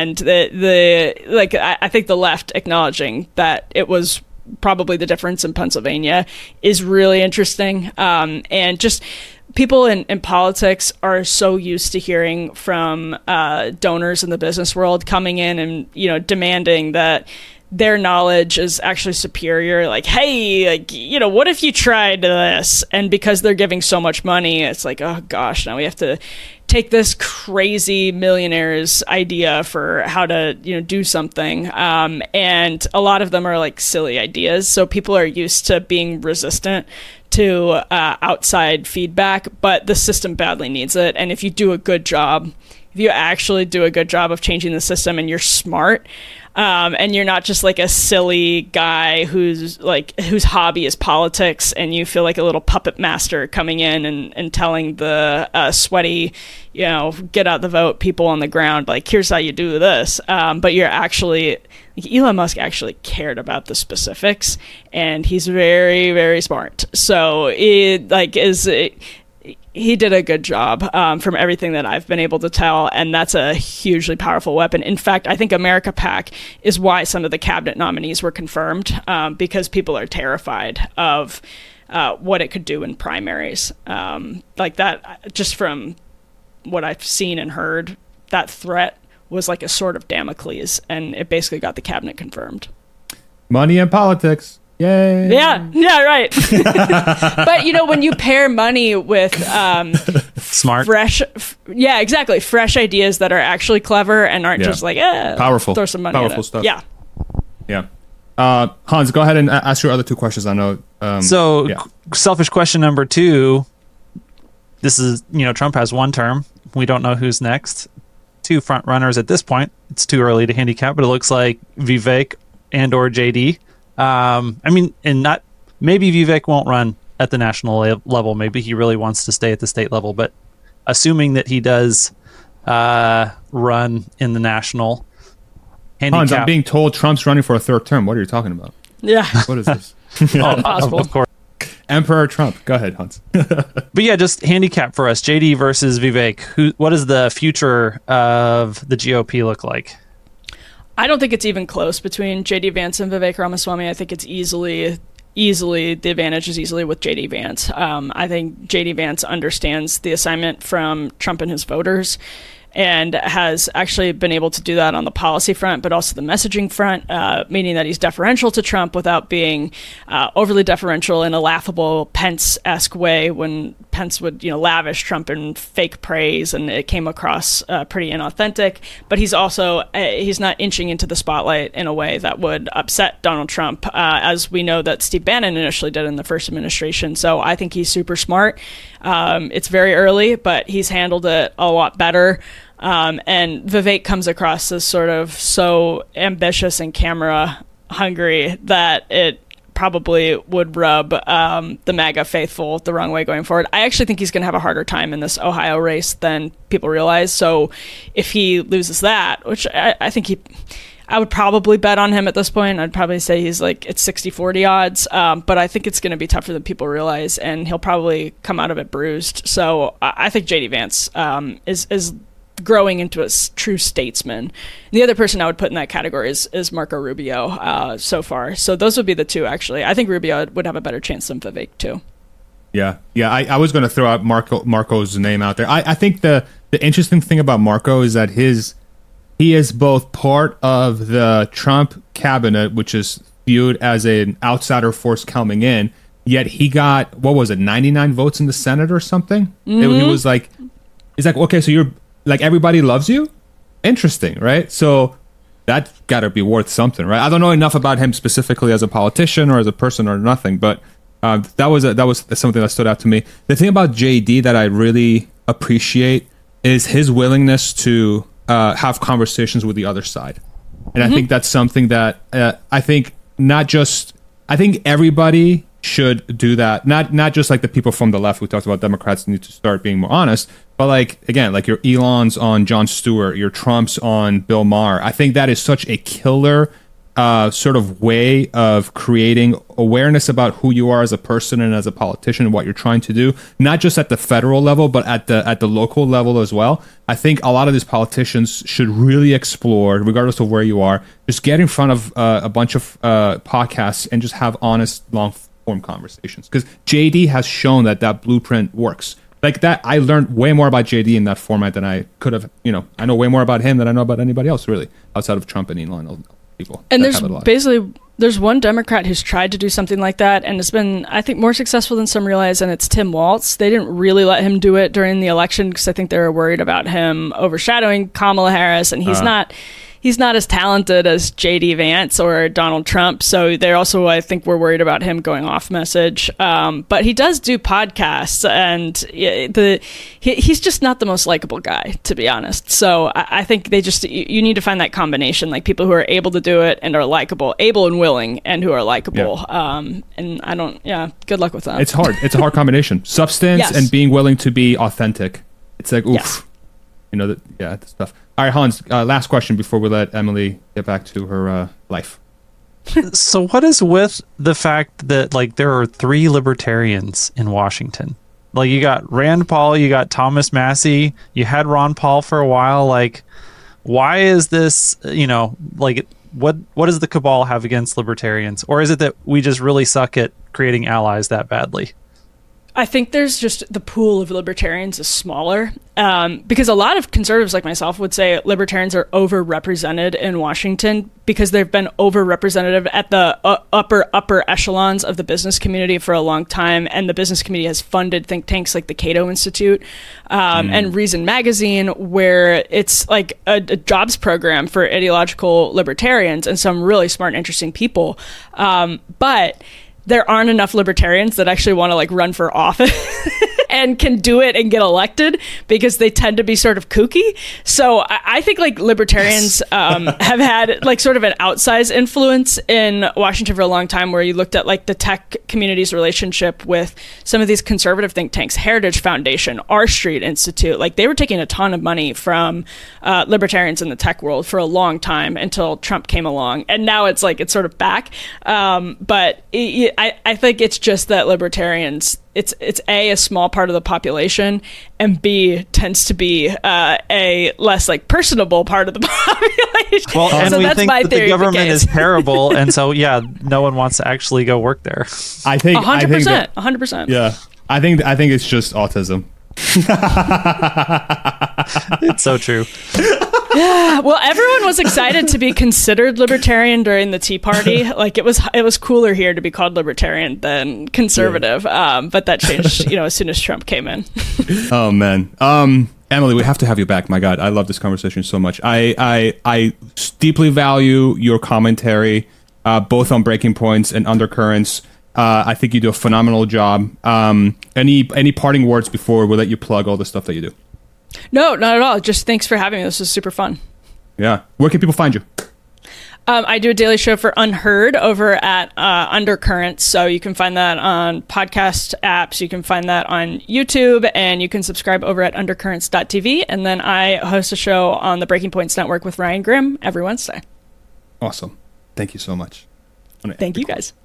I think the left acknowledging that it was probably the difference in Pennsylvania is really interesting. And just people in politics are so used to hearing from donors in the business world coming in and, demanding that their knowledge is actually superior. Like, hey, what if you tried this? And because they're giving so much money, it's like, oh gosh, now we have to take this crazy millionaire's idea for how to, do something. And a lot of them are like silly ideas. So people are used to being resistant to outside feedback, but the system badly needs it. And if you do a good job, if you actually do a good job of changing the system, and you're smart, and you're not just like a silly guy whose hobby is politics, and you feel like a little puppet master coming in and telling the sweaty, get out the vote people on the ground, like, here's how you do this. But you're actually, Elon Musk actually cared about the specifics, and he's very, very smart. So he did a good job from everything that I've been able to tell, and that's a hugely powerful weapon. In fact, I think America PAC is why some of the cabinet nominees were confirmed, because people are terrified of what it could do in primaries. Like that, just from what I've seen and heard, that threat was like a sword of Damocles, and it basically got the cabinet confirmed. Money and politics. Yay. Yeah, right. But when you pair money with smart, fresh, exactly, fresh ideas that are actually clever and aren't just like powerful, throw some money powerful at it. stuff. Yeah. Hans, go ahead and ask your other two questions. I know. Selfish question number 2. This is Trump has one term. We don't know who's next. 2 front runners at this point. It's too early to handicap, but it looks like Vivek and or JD. Maybe Vivek won't run at the national level. Maybe he really wants to stay at the state level. But assuming that he does run in the national handicap, Hans, I'm being told Trump's running for a 3rd term. What are you talking about? Yeah, what is this? Possible. Of course. Emperor Trump. Go ahead, Hans. But yeah, just handicap for us. JD versus Vivek. What does the future of the GOP look like? I don't think it's even close between JD Vance and Vivek Ramaswamy. I think it's easily the advantage is easily with JD Vance. I think JD Vance understands the assignment from Trump and his voters, and has actually been able to do that on the policy front, but also the messaging front, meaning that he's deferential to Trump without being overly deferential in a laughable Pence-esque way, when Pence would lavish Trump in fake praise, and it came across pretty inauthentic. But he's also he's not inching into the spotlight in a way that would upset Donald Trump, as we know that Steve Bannon initially did in the first administration. So I think he's super smart. It's very early, but he's handled it a lot better. And Vivek comes across as sort of so ambitious and camera hungry that it probably would rub the MAGA faithful the wrong way going forward. I actually think he's going to have a harder time in this Ohio race than people realize. So if he loses that, which I think I would probably bet on him at this point. I'd probably say he's like it's 60-40 odds, but I think it's going to be tougher than people realize, and he'll probably come out of it bruised. So I think JD Vance is growing into a true statesman. The other person I would put in that category is Marco Rubio so far. So those would be the two, actually. I think Rubio would have a better chance than Vivek, too. Yeah. I was going to throw out Marco's name out there. I think the interesting thing about Marco is that his he is both part of the Trump cabinet, which is viewed as an outsider force coming in, yet he got, what was it, 99 votes in the Senate or something? He was like, he's like, okay, so you're like, everybody loves you? Interesting, right? So that got to be worth something, right? I don't know enough about him specifically as a politician or as a person or nothing, but that was something that stood out to me. The thing about JD that I really appreciate is his willingness to have conversations with the other side. And I think that's something that I think everybody should do that. Not just like the people from the left. We talked about Democrats need to start being more honest, but like, again, like your Elons on Jon Stewart, your Trumps on Bill Maher. I think that is such a killer sort of way of creating awareness about who you are as a person and as a politician and what you're trying to do, not just at the federal level, but at the local level as well. I think a lot of these politicians should really explore, regardless of where you are, just get in front of a bunch of podcasts and just have honest, long-form conversations. Because JD has shown that blueprint works. Like that, I learned way more about JD in that format than I could have. I know way more about him than I know about anybody else, really, outside of Trump and Elon. People. And there's one Democrat who's tried to do something like that and has been, I think, more successful than some realize, and it's Tim Walz. They didn't really let him do it during the election because I think they were worried about him overshadowing Kamala Harris, and he's not as talented as J.D. Vance or Donald Trump, so they also, I think, were worried about him going off message. But he does do podcasts, and he's just not the most likable guy, to be honest. So I think you need to find that combination, like people who are able to do it and are likable, able and willing, and who are likable. Yeah. Good luck with that. It's hard. It's a hard combination. Substance and being willing to be authentic. It's like, oof. Yes. That stuff. All right, Hans, last question before we let Emily get back to her life. So what is with the fact that, like, there are 3 libertarians in Washington? Like, you got Rand Paul, you got Thomas Massie, you had Ron Paul for a while. Like, why is this, like, what does the cabal have against libertarians? Or is it that we just really suck at creating allies that badly? I think there's just the pool of libertarians is smaller because a lot of conservatives like myself would say libertarians are overrepresented in Washington because they've been overrepresented at the upper echelons of the business community for a long time. And the business community has funded think tanks like the Cato Institute and Reason Magazine, where it's like a jobs program for ideological libertarians and some really smart and interesting people. But there aren't enough libertarians that actually want to like run for office and can do it and get elected because they tend to be sort of kooky. So I think like libertarians have had like sort of an outsized influence in Washington for a long time, where you looked at like the tech community's relationship with some of these conservative think tanks, Heritage Foundation, R Street Institute. Like they were taking a ton of money from libertarians in the tech world for a long time until Trump came along. And now it's sort of back. But I think it's just that libertarians, it's a small part of the population, and B tends to be a less like personable part of the population. Well, and so we think that the government is terrible, and so no one wants to actually go work there. I think 100%, 100%. Yeah, I think it's just autism. It's so true. Yeah, well, everyone was excited to be considered libertarian during the Tea Party. Like it was cooler here to be called libertarian than conservative. Yeah. But that changed, as soon as Trump came in. Oh man, Emily, we have to have you back. My God, I love this conversation so much. I deeply value your commentary, both on Breaking Points and Undercurrents. I think you do a phenomenal job. Any parting words before we let you plug all the stuff that you do? No, not at all. Just thanks for having me. This was super fun. Yeah. Where can people find you? I do a daily show for Unheard over at Undercurrents. So you can find that on podcast apps. You can find that on YouTube, and you can subscribe over at undercurrents.tv. And then I host a show on the Breaking Points Network with Ryan Grimm every Wednesday. Awesome. Thank you so much. Thank you guys.